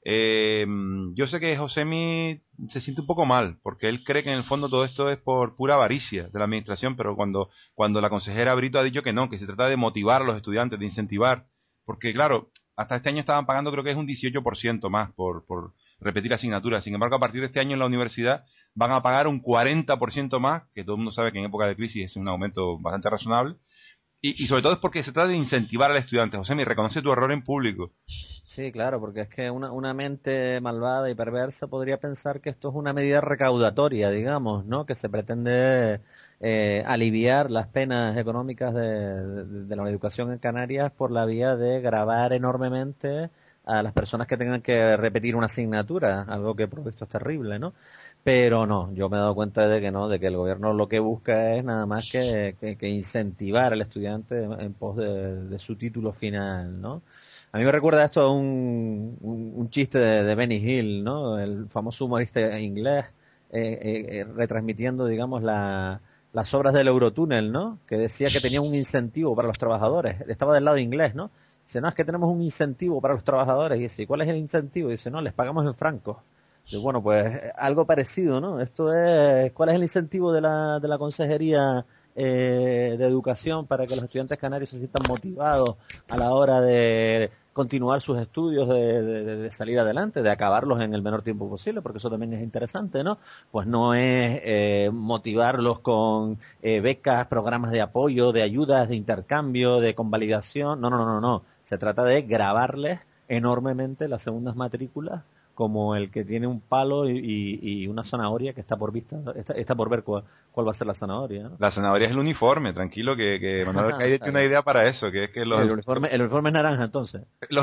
B: Yo sé que Josemi se siente un poco mal, porque él cree que en el fondo todo esto es por pura avaricia de la administración, pero cuando la consejera Brito ha dicho que no, que se trata de motivar a los estudiantes, de incentivar, porque claro, hasta este año estaban pagando creo que es un 18% más por repetir asignaturas. Sin embargo, a partir de este año en la universidad van a pagar un 40% más, que todo el mundo sabe que en época de crisis es un aumento bastante razonable, y sobre todo es porque se trata de incentivar al estudiante. Josemi, reconoce tu error en público.
C: Sí, claro, porque es que una mente malvada y perversa podría pensar que esto es una medida recaudatoria, digamos, ¿no? Que se pretende aliviar las penas económicas de la educación en Canarias por la vía de gravar enormemente a las personas que tengan que repetir una asignatura, algo que por esto es terrible, ¿no? Pero no, yo me he dado cuenta de que no, de que el gobierno lo que busca es nada más que incentivar al estudiante en pos de su título final, ¿no? A mí me recuerda esto a un chiste de Benny Hill, ¿no? El famoso humorista inglés, retransmitiendo, digamos, las obras del Eurotúnel, ¿no? Que decía que tenía un incentivo para los trabajadores. Estaba del lado inglés, ¿no? Dice, no, es que tenemos un incentivo para los trabajadores. Y dice, ¿cuál es el incentivo? Dice, no, les pagamos en francos. Dice, bueno, pues algo parecido, ¿no? Esto es, ¿cuál es el incentivo de la Consejería de Educación para que los estudiantes canarios se sientan motivados a la hora de continuar sus estudios, de salir adelante, de acabarlos en el menor tiempo posible, porque eso también es interesante, ¿no? Pues no es motivarlos con becas, programas de apoyo, de ayudas, de intercambio, de convalidación, no. Se trata de gravarles enormemente las segundas matrículas, como el que tiene un palo y una zanahoria que está por ver cuál va a ser la zanahoria, ¿no?
B: La zanahoria es el uniforme, tranquilo, que Manuel Alcaide tiene una idea para eso, que es que
C: el uniforme es naranja, entonces.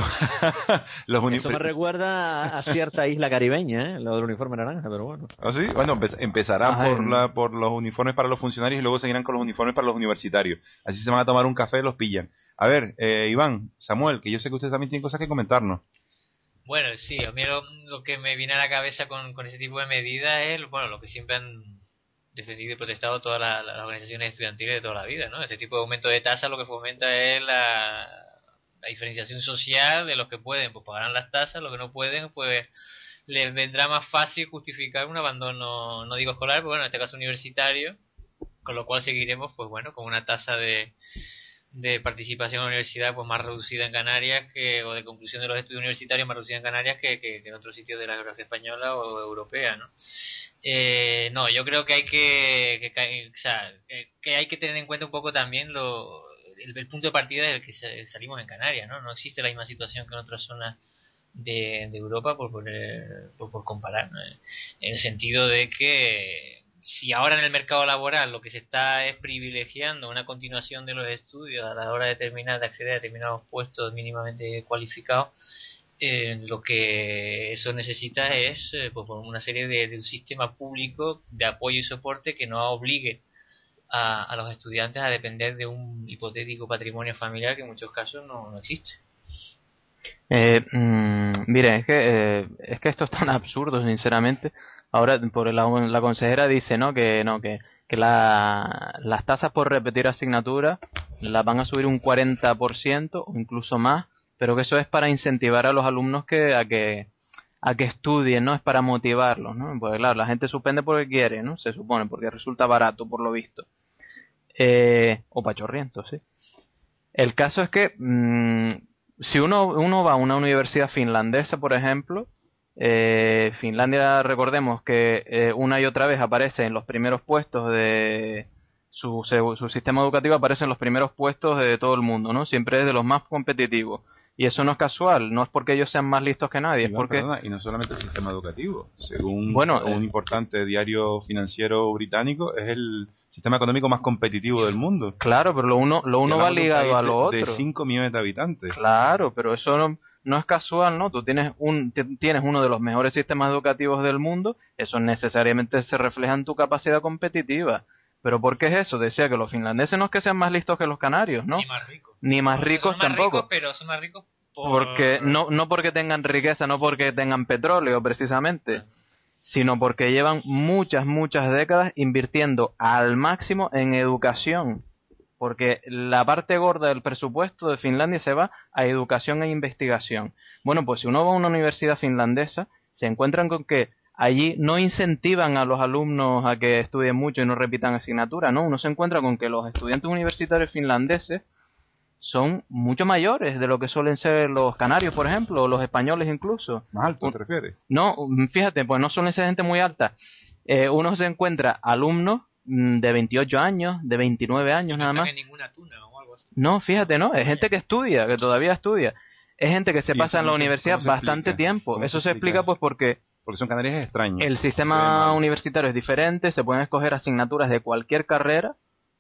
C: Eso me recuerda a cierta isla caribeña, lo del uniforme naranja, pero bueno.
B: ¿Ah, sí? Bueno, empezarán por los uniformes para los funcionarios y luego seguirán con los uniformes para los universitarios. Así se van a tomar un café y los pillan. A ver, Iván, Samuel, que yo sé que ustedes también tienen cosas que comentarnos.
D: Bueno, sí, a mí lo que me viene a la cabeza con ese tipo de medidas es, bueno, lo que siempre han defendido y protestado todas las organizaciones estudiantiles de toda la vida, ¿no? Este tipo de aumento de tasas lo que fomenta es la diferenciación social de los que pueden, pues pagarán las tasas, los que no pueden, pues les vendrá más fácil justificar un abandono, no digo escolar, pero bueno, en este caso universitario, con lo cual seguiremos, pues bueno, con una tasa de participación en la universidad pues más reducida en Canarias o de conclusión de los estudios universitarios más reducida en Canarias que en otros sitios de la geografía española o europea, ¿no? No, yo creo que hay que hay que tener en cuenta un poco también el punto de partida del que salimos en Canarias, ¿no? No existe la misma situación que en otras zonas de Europa por comparar, ¿no? En el sentido de que si ahora en el mercado laboral lo que se está es privilegiando una continuación de los estudios a la hora de terminar, de acceder a determinados puestos mínimamente cualificados, lo que eso necesita es pues una serie de un sistema público de apoyo y soporte que no obligue a los estudiantes a depender de un hipotético patrimonio familiar que en muchos casos no existe.
A: Mire, es que esto es tan absurdo, sinceramente. Ahora, la consejera dice, ¿no? Que las tasas por repetir asignatura las van a subir un 40% o incluso más, pero que eso es para incentivar a los alumnos a que estudien, ¿no? Es para motivarlos, ¿no? Porque claro, la gente suspende porque quiere, ¿no? Se supone, porque resulta barato, por lo visto. O pachorriento, sí. El caso es que si uno va a una universidad finlandesa, por ejemplo, Finlandia, recordemos que una y otra vez aparece en los primeros puestos de su sistema educativo, aparece en los primeros puestos de todo el mundo, ¿no? Siempre es de los más competitivos. Y eso no es casual, no es porque ellos sean más listos que nadie, es porque...
B: Perdona, y no solamente el sistema educativo, según un importante diario financiero británico, es el sistema económico más competitivo del mundo.
A: Claro, pero lo uno va ligado a lo otro.
B: De 5 millones de habitantes.
A: Claro, pero eso no es casual, ¿no? Tú tienes uno de los mejores sistemas educativos del mundo, eso necesariamente se refleja en tu capacidad competitiva. ¿Pero por qué es eso? Decía que los finlandeses no es que sean más listos que los canarios, ¿no?
D: Ni más ricos.
A: Ni más ricos
D: son más
A: tampoco.
D: Ricos, pero son más ricos
A: porque no porque tengan riqueza, no porque tengan petróleo precisamente, sino porque llevan muchas décadas invirtiendo al máximo en educación. Porque la parte gorda del presupuesto de Finlandia se va a educación e investigación. Bueno, pues si uno va a una universidad finlandesa, se encuentran con que allí no incentivan a los alumnos a que estudien mucho y no repitan asignaturas, ¿no? Uno se encuentra con que los estudiantes universitarios finlandeses son mucho mayores de lo que suelen ser los canarios, por ejemplo, o los españoles incluso.
B: ¿Más altos te refieres?
A: No, fíjate, pues no suelen ser gente muy alta. Uno se encuentra alumnos de 28 años, de 29 años nada más.
D: No ninguna tuna o algo así.
A: No, fíjate, no, es gente que estudia, que todavía estudia. Es gente que se pasa en la universidad bastante tiempo. Eso se explica pues porque
B: son canarios extraños.
A: El sistema universitario es diferente, se pueden escoger asignaturas de cualquier carrera,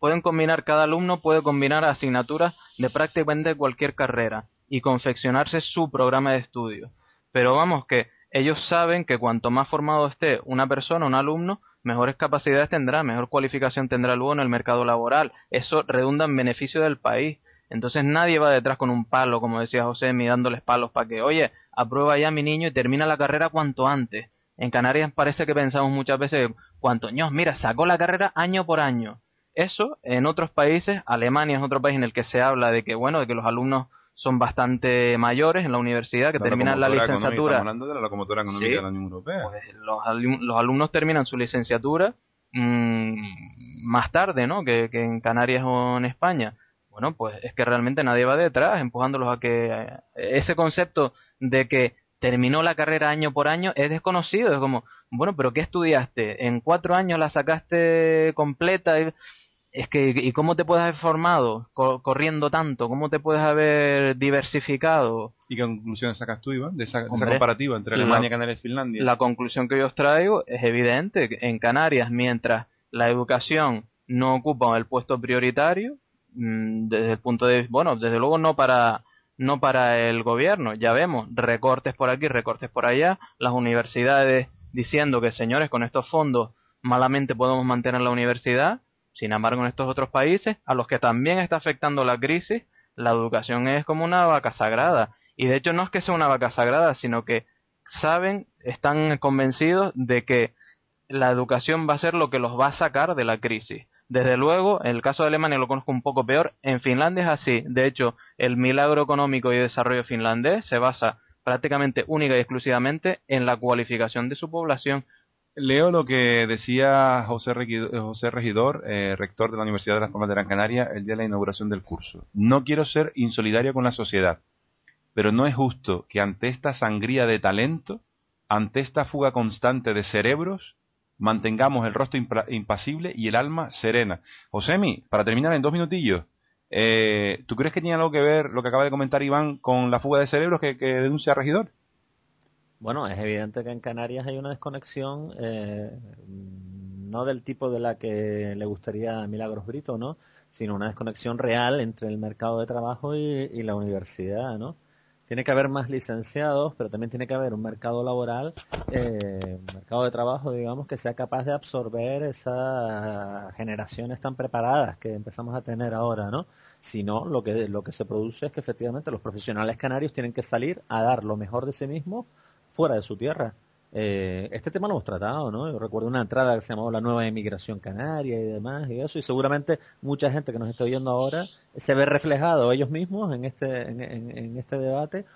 A: cada alumno puede combinar asignaturas de prácticamente cualquier carrera y confeccionarse su programa de estudio. Pero vamos, que ellos saben que cuanto más formado esté una persona, un alumno, mejores capacidades tendrá, mejor cualificación tendrá luego en el mercado laboral. Eso redunda en beneficio del país. Entonces nadie va detrás con un palo, como decía José, dándoles palos para que, oye, aprueba ya mi niño y termina la carrera cuanto antes. En Canarias parece que pensamos muchas veces, mira, sacó la carrera año por año. Eso, en otros países, Alemania es otro país en el que se habla de que los alumnos son bastante mayores en la universidad, que terminan la licenciatura.
B: Estamos hablando de la locomotora económica de la Unión Europea.
A: Pues los alumnos terminan su licenciatura más tarde, ¿no? Que en Canarias o en España. Bueno, pues es que realmente nadie va detrás empujándolos a que ese concepto de que terminó la carrera año por año es desconocido. Es como, bueno, pero ¿qué estudiaste? ¿En 4 años la sacaste completa? Es que, ¿y cómo te puedes haber formado corriendo tanto? ¿Cómo te puedes haber diversificado?
B: ¿Y qué conclusiones sacas tú, Iván, de esa comparativa entre Alemania, Canarias y Finlandia?
A: La conclusión que yo os traigo es evidente. En Canarias, mientras la educación no ocupa el puesto prioritario, desde el punto de desde luego no para el gobierno, ya vemos recortes por aquí, recortes por allá, las universidades diciendo que señores, con estos fondos malamente podemos mantener la universidad. Sin embargo, en estos otros países, a los que también está afectando la crisis, la educación es como una vaca sagrada. Y de hecho no es que sea una vaca sagrada, sino que están convencidos de que la educación va a ser lo que los va a sacar de la crisis. Desde luego, en el caso de Alemania lo conozco un poco peor, en Finlandia es así. De hecho, el milagro económico y desarrollo finlandés se basa prácticamente única y exclusivamente en la cualificación de su población.
B: Leo lo que decía José Regidor, rector de la Universidad de Las Palmas de Gran Canaria, el día de la inauguración del curso. No quiero ser insolidario con la sociedad, pero no es justo que ante esta sangría de talento, ante esta fuga constante de cerebros, mantengamos el rostro impasible y el alma serena. Josemi, para terminar en 2 minutillos, ¿tú crees que tiene algo que ver lo que acaba de comentar Iván con la fuga de cerebros que denuncia Regidor?
C: Bueno, es evidente que en Canarias hay una desconexión no del tipo de la que le gustaría a Milagros Brito, ¿no? Sino una desconexión real entre el mercado de trabajo y la universidad, ¿no? Tiene que haber más licenciados, pero también tiene que haber un mercado laboral, un mercado de trabajo, digamos, que sea capaz de absorber esas generaciones tan preparadas que empezamos a tener ahora, ¿no? Si no, lo que se produce es que efectivamente los profesionales canarios tienen que salir a dar lo mejor de sí mismos fuera de su tierra. Este tema lo hemos tratado, ¿no? Yo recuerdo una entrada que se llamaba La Nueva Emigración Canaria y demás, y eso, y seguramente mucha gente que nos está oyendo ahora se ve reflejado ellos mismos en este debate,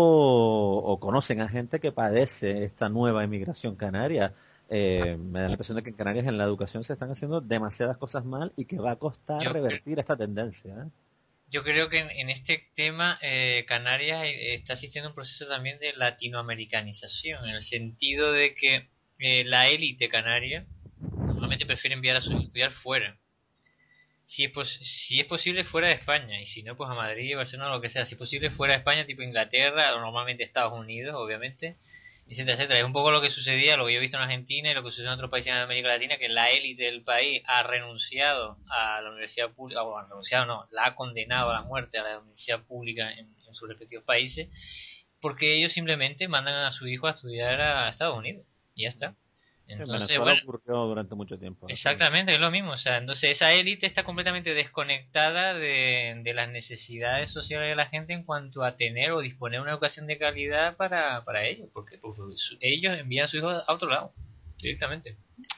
C: o conocen a gente que padece esta nueva emigración canaria. Me da la impresión de que en Canarias en la educación se están haciendo demasiadas cosas mal y que va a costar revertir esta tendencia, ¿eh?
D: Yo creo que en este tema Canarias está asistiendo a un proceso también de latinoamericanización, en el sentido de que la élite canaria normalmente prefiere enviar a sus hijos a estudiar fuera. Si es posible fuera de España, y si no, pues a Madrid, Barcelona, lo que sea. Si es posible fuera de España, tipo Inglaterra, o normalmente Estados Unidos, obviamente, etcétera, etcétera. Es un poco lo que sucedía, lo que yo he visto en Argentina y lo que sucede en otros países de América Latina, que la élite del país ha renunciado a la universidad pública, o la ha condenado a la muerte a la universidad pública en sus respectivos países, porque ellos simplemente mandan a su hijo a estudiar a Estados Unidos, y ya está.
C: Entonces, Venezuela ocurrió durante mucho tiempo, ¿no?
D: Exactamente, es lo mismo. O sea, entonces esa élite está completamente desconectada de las necesidades sociales de la gente en cuanto a tener o disponer de una educación de calidad para ellos, porque ellos envían a sus hijos a otro lado, directamente.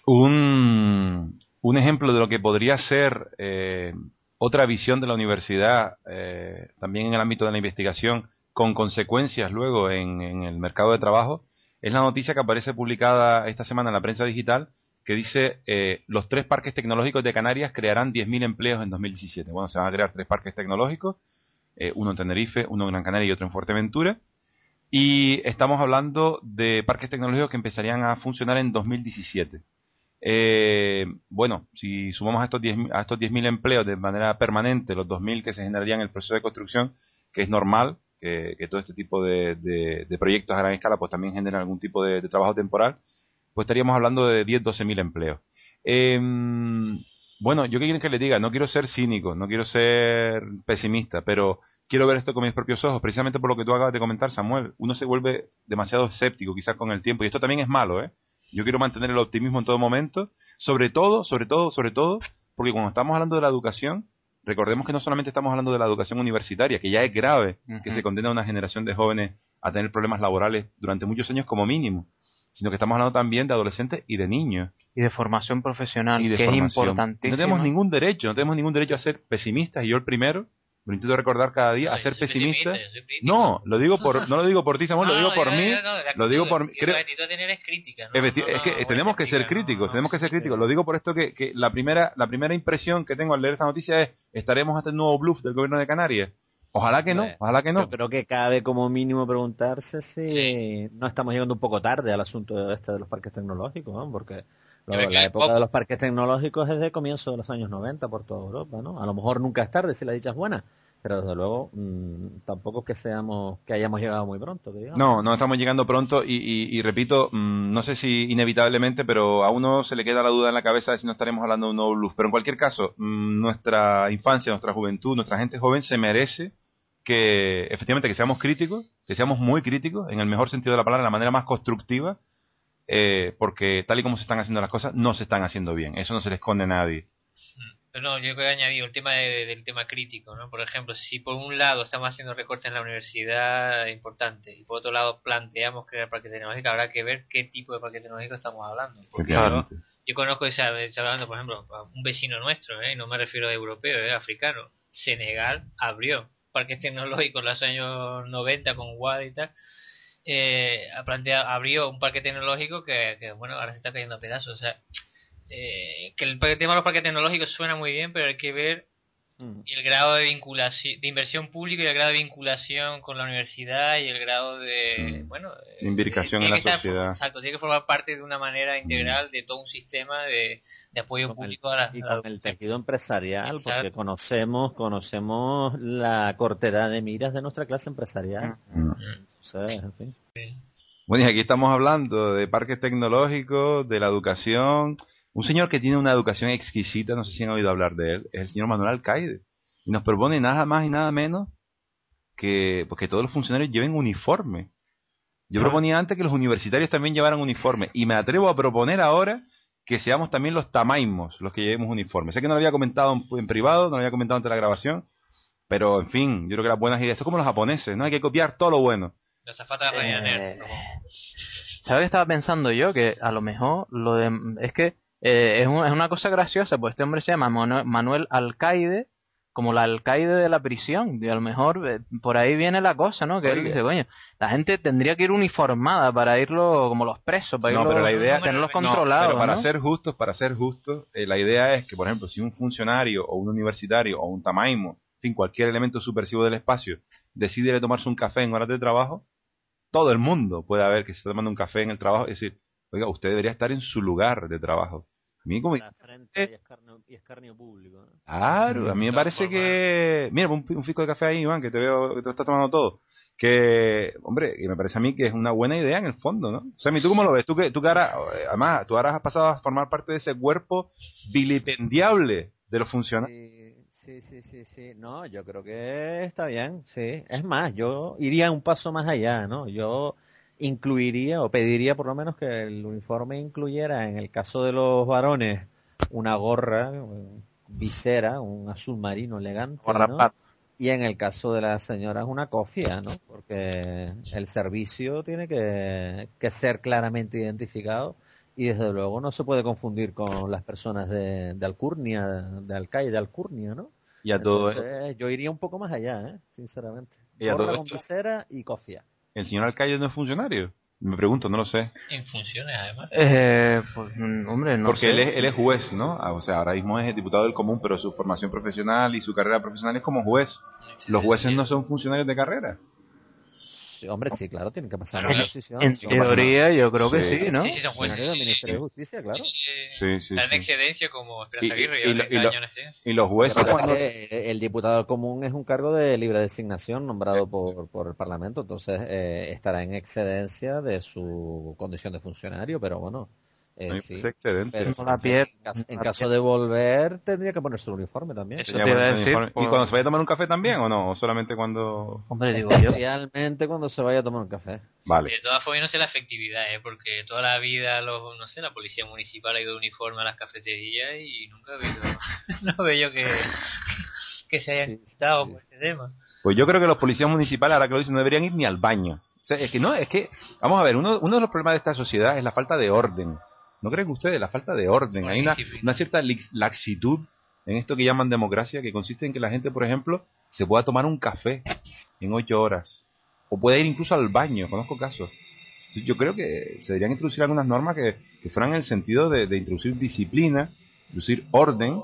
B: Un ejemplo de lo que podría ser otra visión de la universidad, también en el ámbito de la investigación, con consecuencias luego en el mercado de trabajo, es la noticia que aparece publicada esta semana en la prensa digital, que dice los 3 parques tecnológicos de Canarias crearán 10.000 empleos en 2017. Bueno, se van a crear 3 parques tecnológicos, uno en Tenerife, uno en Gran Canaria y otro en Fuerteventura. Y estamos hablando de parques tecnológicos que empezarían a funcionar en 2017. Bueno, si sumamos a estos 10.000 empleos de manera permanente, los 2.000 que se generarían en el proceso de construcción, que es normal, que todo este tipo de proyectos a gran escala pues también generan algún tipo de trabajo temporal, pues estaríamos hablando de 10-12.000 empleos. Bueno, yo qué quieren que les diga, no quiero ser cínico, no quiero ser pesimista, pero quiero ver esto con mis propios ojos, precisamente por lo que tú acabas de comentar, Samuel. Uno se vuelve demasiado escéptico quizás con el tiempo, y esto también es malo, ¿eh? Yo quiero mantener el optimismo en todo momento, sobre todo, porque cuando estamos hablando de la educación, recordemos que no solamente estamos hablando de la educación universitaria, que ya es grave que se condene a una generación de jóvenes a tener problemas laborales durante muchos años como mínimo, sino que estamos hablando también de adolescentes y de niños.
A: Y de formación profesional, que es importantísimo.
B: No tenemos ningún derecho a ser pesimistas, y yo el primero, lo intento recordar cada día, a ser pesimista. No lo digo por ti, Samuel, lo digo por mí. Lo digo por mí.
D: La actitud a tener es crítica, ¿no?
B: Es que tenemos que ser críticos, Lo digo por esto que la primera impresión que tengo al leer esta noticia es: estaremos ante el nuevo bluff del gobierno de Canarias. Ojalá que no.
C: Yo creo que cabe como mínimo preguntarse si no estamos llegando un poco tarde al asunto de los parques tecnológicos, ¿no? Porque la época de los parques tecnológicos es de comienzo de los años 90 por toda Europa, ¿no? A lo mejor nunca es tarde si la dicha es buena, pero desde luego tampoco es que hayamos llegado muy pronto, digamos.
B: No estamos llegando pronto y repito, no sé si inevitablemente, pero a uno se le queda la duda en la cabeza de si no estaremos hablando de un nuevo bluff. Pero en cualquier caso, nuestra infancia, nuestra juventud, nuestra gente joven se merece que efectivamente que seamos críticos, que seamos muy críticos, en el mejor sentido de la palabra, de la manera más constructiva, porque tal y como se están haciendo las cosas, no se están haciendo bien. Eso no se le esconde a nadie.
D: Pero no, yo creo que he añadido el tema del tema crítico, ¿no? Por ejemplo, si por un lado estamos haciendo recortes en la universidad importantes y por otro lado planteamos crear parques tecnológicos, habrá que ver qué tipo de parque tecnológico estamos hablando. Porque yo conozco, hablando, por ejemplo, un vecino nuestro, no me refiero a europeo, africano. Senegal abrió parques tecnológicos en los años 90 con WAD y tal. Abrió un parque tecnológico que bueno, ahora se está cayendo a pedazos. O sea, que el tema de los parques tecnológicos suena muy bien, pero hay que ver el grado de vinculación, de inversión pública, y el grado de vinculación con la universidad, y el grado de
B: imbricación en la sociedad.
D: Exacto, tiene que formar parte de una manera integral de todo un sistema de apoyo público a la,
C: y con el tejido empresarial. Exacto. Porque conocemos la cortedad de miras de nuestra clase empresarial. Entonces, en fin.
B: Bueno, y aquí estamos hablando de parques tecnológicos, de la educación, Un señor que tiene una educación exquisita, no sé si han oído hablar de él, es el señor Manuel Alcaide. Y nos propone nada más y nada menos que pues, que todos los funcionarios lleven uniforme. Yo proponía antes que los universitarios también llevaran uniforme. Y me atrevo a proponer ahora que seamos también los tamaimos los que llevemos uniforme. Sé que no lo había comentado en privado, no lo había comentado antes de la grabación, pero en fin, yo creo que las buenas ideas. Esto es como los japoneses, ¿no? Hay que copiar todo lo bueno.
D: La azafata de Ryanair.
A: ¿Sabes qué estaba pensando yo? Que a lo mejor es que es una cosa graciosa, pues este hombre se llama Manuel Alcaide, como la alcaide de la prisión, y a lo mejor por ahí viene la cosa, ¿no? Que él dice, coño, la gente tendría que ir uniformada para irlo como los presos, para irlo,
B: pero la idea,
A: tenerlos controlados.
B: Pero para
A: ¿no?
B: ser justos, la idea es que, por ejemplo, si un funcionario o un universitario o un tamaimo, en fin, cualquier elemento subversivo del espacio, decide ir a tomarse un café en horas de trabajo, todo el mundo puede ver que se está tomando un café en el trabajo y decir, oiga, usted debería estar en su lugar de trabajo. A mí como...
C: La frente y escarnio público, ¿no?
B: Claro, a mí me parece que... Mira, un fisco de café ahí, Iván, que te veo que te lo estás tomando todo. Que, hombre, me parece a mí que es una buena idea en el fondo, ¿no? O sea, ¿tú cómo lo ves? Tú que ahora, además, tú ahora has pasado a formar parte de ese cuerpo vilipendiable de los funcionarios.
C: Sí. No, yo creo que está bien, sí. Es más, yo iría un paso más allá, ¿no? Yo incluiría o pediría por lo menos que el uniforme incluyera, en el caso de los varones, una gorra, visera, un azul marino elegante, ¿no? Y en el caso de las señoras una cofia, ¿no? Porque el servicio tiene que ser claramente identificado y desde luego no se puede confundir con las personas de Alcurnia, de Alcaide de Alcurnia, ¿no?
B: Y a
C: Entonces,
B: todo
C: yo iría un poco más allá, sinceramente.
B: Y a
C: Gorra
B: todo
C: con
B: esto,
C: visera y cofia.
B: ¿el señor alcalde no es funcionario? Me pregunto, no lo sé.
D: En funciones, además.
A: Pues, hombre, no
B: Porque
A: sé.
B: él es juez, ¿no? O sea, ahora mismo es diputado del común, pero su formación profesional y su carrera profesional es como juez. Los jueces no son funcionarios de carrera.
C: Sí, hombre, sí, claro, tienen que pasar
D: Claro,
C: una posición.
A: En teoría yo creo que sí, ¿no?
D: Sí, son jueces.
C: Funcionarios del Ministerio de Justicia, claro.
B: Sí.
D: Están en excedencia como Esperanza Aguirre
B: Y
D: y,
B: lo- y lo-
D: años en excedencia.
B: Y los jueces
C: Pero
B: cuando...
C: el diputado del común es un cargo de libre designación nombrado por el Parlamento, entonces estará en excedencia de su condición de funcionario, pero bueno, sí.
B: Es excedente.
C: Pero
A: No la pierde.
C: en caso de volver, tendría que ponerse el uniforme también.
A: Eso te iba a decir,
B: ¿Y cuando se vaya a tomar un café también o no? ¿O solamente cuando...?
A: Hombre, digo yo.
C: Especialmente cuando se vaya a tomar un café.
B: Vale.
D: De todas formas, no sé la efectividad, porque toda la vida, no sé, la policía municipal ha ido de uniforme a las cafeterías y nunca he visto, no veo yo que se hayan quitado por este tema.
B: Pues yo creo que los policías municipales, ahora que lo dicen, no deberían ir ni al baño. O sea, vamos a ver, uno de los problemas de esta sociedad es la falta de orden. ¿No creen que ustedes? La falta de orden. Hay una cierta laxitud en esto que llaman democracia, que consiste en que la gente, por ejemplo, se pueda tomar un café en 8 horas. O puede ir incluso al baño, conozco casos. Yo creo que se deberían introducir algunas normas que fueran en el sentido de introducir disciplina, introducir orden.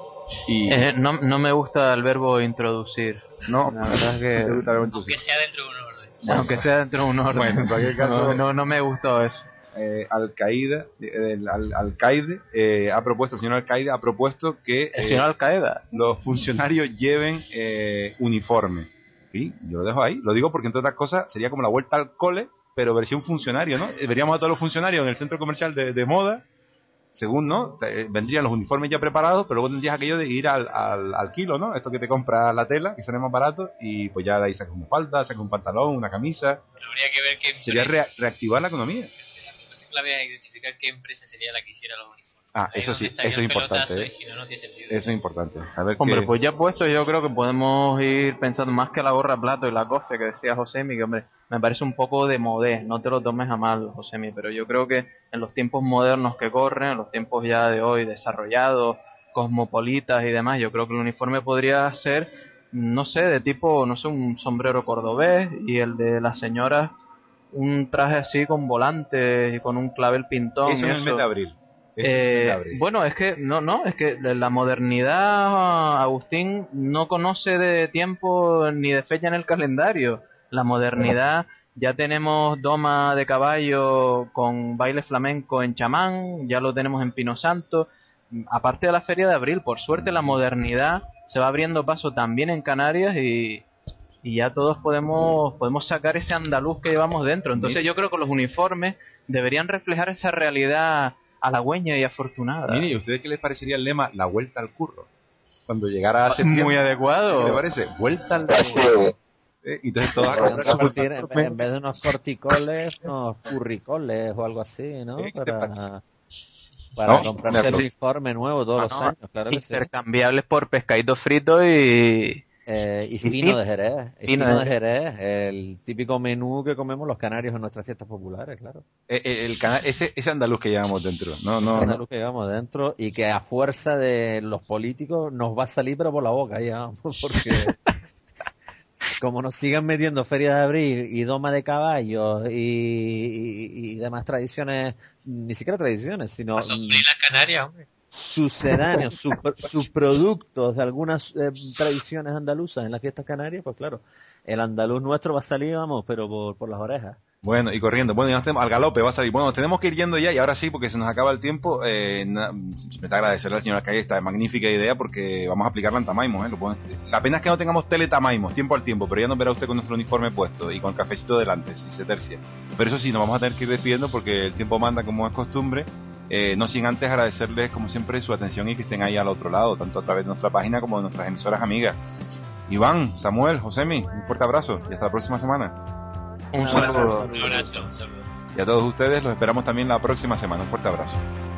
B: Y
A: No me gusta el verbo introducir.
B: no,
A: La verdad es que...
B: me gusta el verbo
D: Aunque
B: introducir.
D: sea dentro de un orden.
A: Aunque sea dentro de un orden.
B: Bueno, en cualquier caso...
A: No me gustó eso.
B: Al-Qaeda, ha propuesto, el señor Al-Qaeda ha propuesto que
A: El señor Al-Qaeda.
B: los funcionarios lleven uniforme. Sí, yo lo dejo ahí. Lo digo porque, entre otras cosas, sería como la vuelta al cole, pero versión funcionario, ¿no? Veríamos a todos los funcionarios en el centro comercial de moda, según, ¿no? Vendrían los uniformes ya preparados, pero luego tendrías aquello de ir al kilo, ¿no? Esto que te compra la tela, que sale más barato, y pues ya de ahí sacas una falda, sacas un pantalón, una camisa.
D: Pero habría que ver qué empresa.
B: Sería reactivar la economía.
D: La clave es identificar qué empresa sería la que hiciera los uniformes.
B: Ah,
D: Ahí
B: eso
D: donde
B: sí,
D: estaría
B: eso
D: el
B: es importante.
D: pelotazo, y si no, no tiene sentido.
B: Eso es importante. Saber
A: Hombre,
B: que...
A: pues ya puesto, yo creo que podemos ir pensando más que la gorra plato y la cofia que decía Josemi, que hombre, me parece un poco de modé, no te lo tomes a mal, Josemi, pero yo creo que en los tiempos modernos que corren, en los tiempos ya de hoy desarrollados, cosmopolitas y demás, yo creo que el uniforme podría ser, no sé, de tipo, no sé, un sombrero cordobés y el de las señoras un traje así con volantes y con un clavel pintón.
B: Eso
A: y
B: en el mes de abril. Eso en el mes de abril.
A: Bueno, es que es que la modernidad, Agustín, no conoce de tiempo ni de fecha en el calendario. La modernidad, ya tenemos doma de caballo con baile flamenco en Chamán, ya lo tenemos en Pino Santo. Aparte de la feria de abril, por suerte la modernidad se va abriendo paso también en Canarias y ya todos podemos sacar ese andaluz que llevamos dentro. Entonces yo creo que los uniformes deberían reflejar esa realidad halagüeña y afortunada.
B: Mire, ¿y a ustedes qué les parecería el lema La vuelta al curro? Cuando llegara a septiembre.
A: Muy adecuado.
B: ¿Qué le parece? Vuelta al curro. Entonces todas
C: en vez de unos corticoles, unos curricoles o algo así, ¿no? Para comprarse el informe nuevo todos los años, claro que sí.
A: Intercambiables por pescadito frito y
C: fino de Jerez. Fino de Jerez, el típico menú que comemos los canarios en nuestras fiestas populares, claro.
B: Ese andaluz que llevamos dentro. Ese
C: andaluz que llevamos dentro y que a fuerza de los políticos nos va a salir pero por la boca ya, porque como nos sigan metiendo Feria de Abril y Doma de Caballos y demás tradiciones, ni siquiera tradiciones, sino
D: las Canarias, hombre.
C: Sucedáneos, subproductos de algunas tradiciones andaluzas en las fiestas canarias, pues claro, el andaluz nuestro va a salir, vamos, pero por las orejas.
B: Bueno, y corriendo. Bueno, ya al galope va a salir. Bueno, tenemos que ir yendo ya, y ahora sí, porque se nos acaba el tiempo. Simplemente agradecerle al señor Alcaide esta magnífica idea, porque vamos a aplicarla en Tamaimo. La pena es que no tengamos Tamaimo, tiempo al tiempo, pero ya nos verá usted con nuestro uniforme puesto y con el cafecito delante, si se tercia. Pero eso sí, nos vamos a tener que ir despidiendo porque el tiempo manda como es costumbre. No sin antes agradecerles, como siempre, su atención y que estén ahí al otro lado, tanto a través de nuestra página como de nuestras emisoras amigas. Iván, Samuel, Josemi, un fuerte abrazo y hasta la próxima semana.
A: Un saludo.
D: Un abrazo.
B: Y a todos ustedes los esperamos también la próxima semana. Un fuerte abrazo.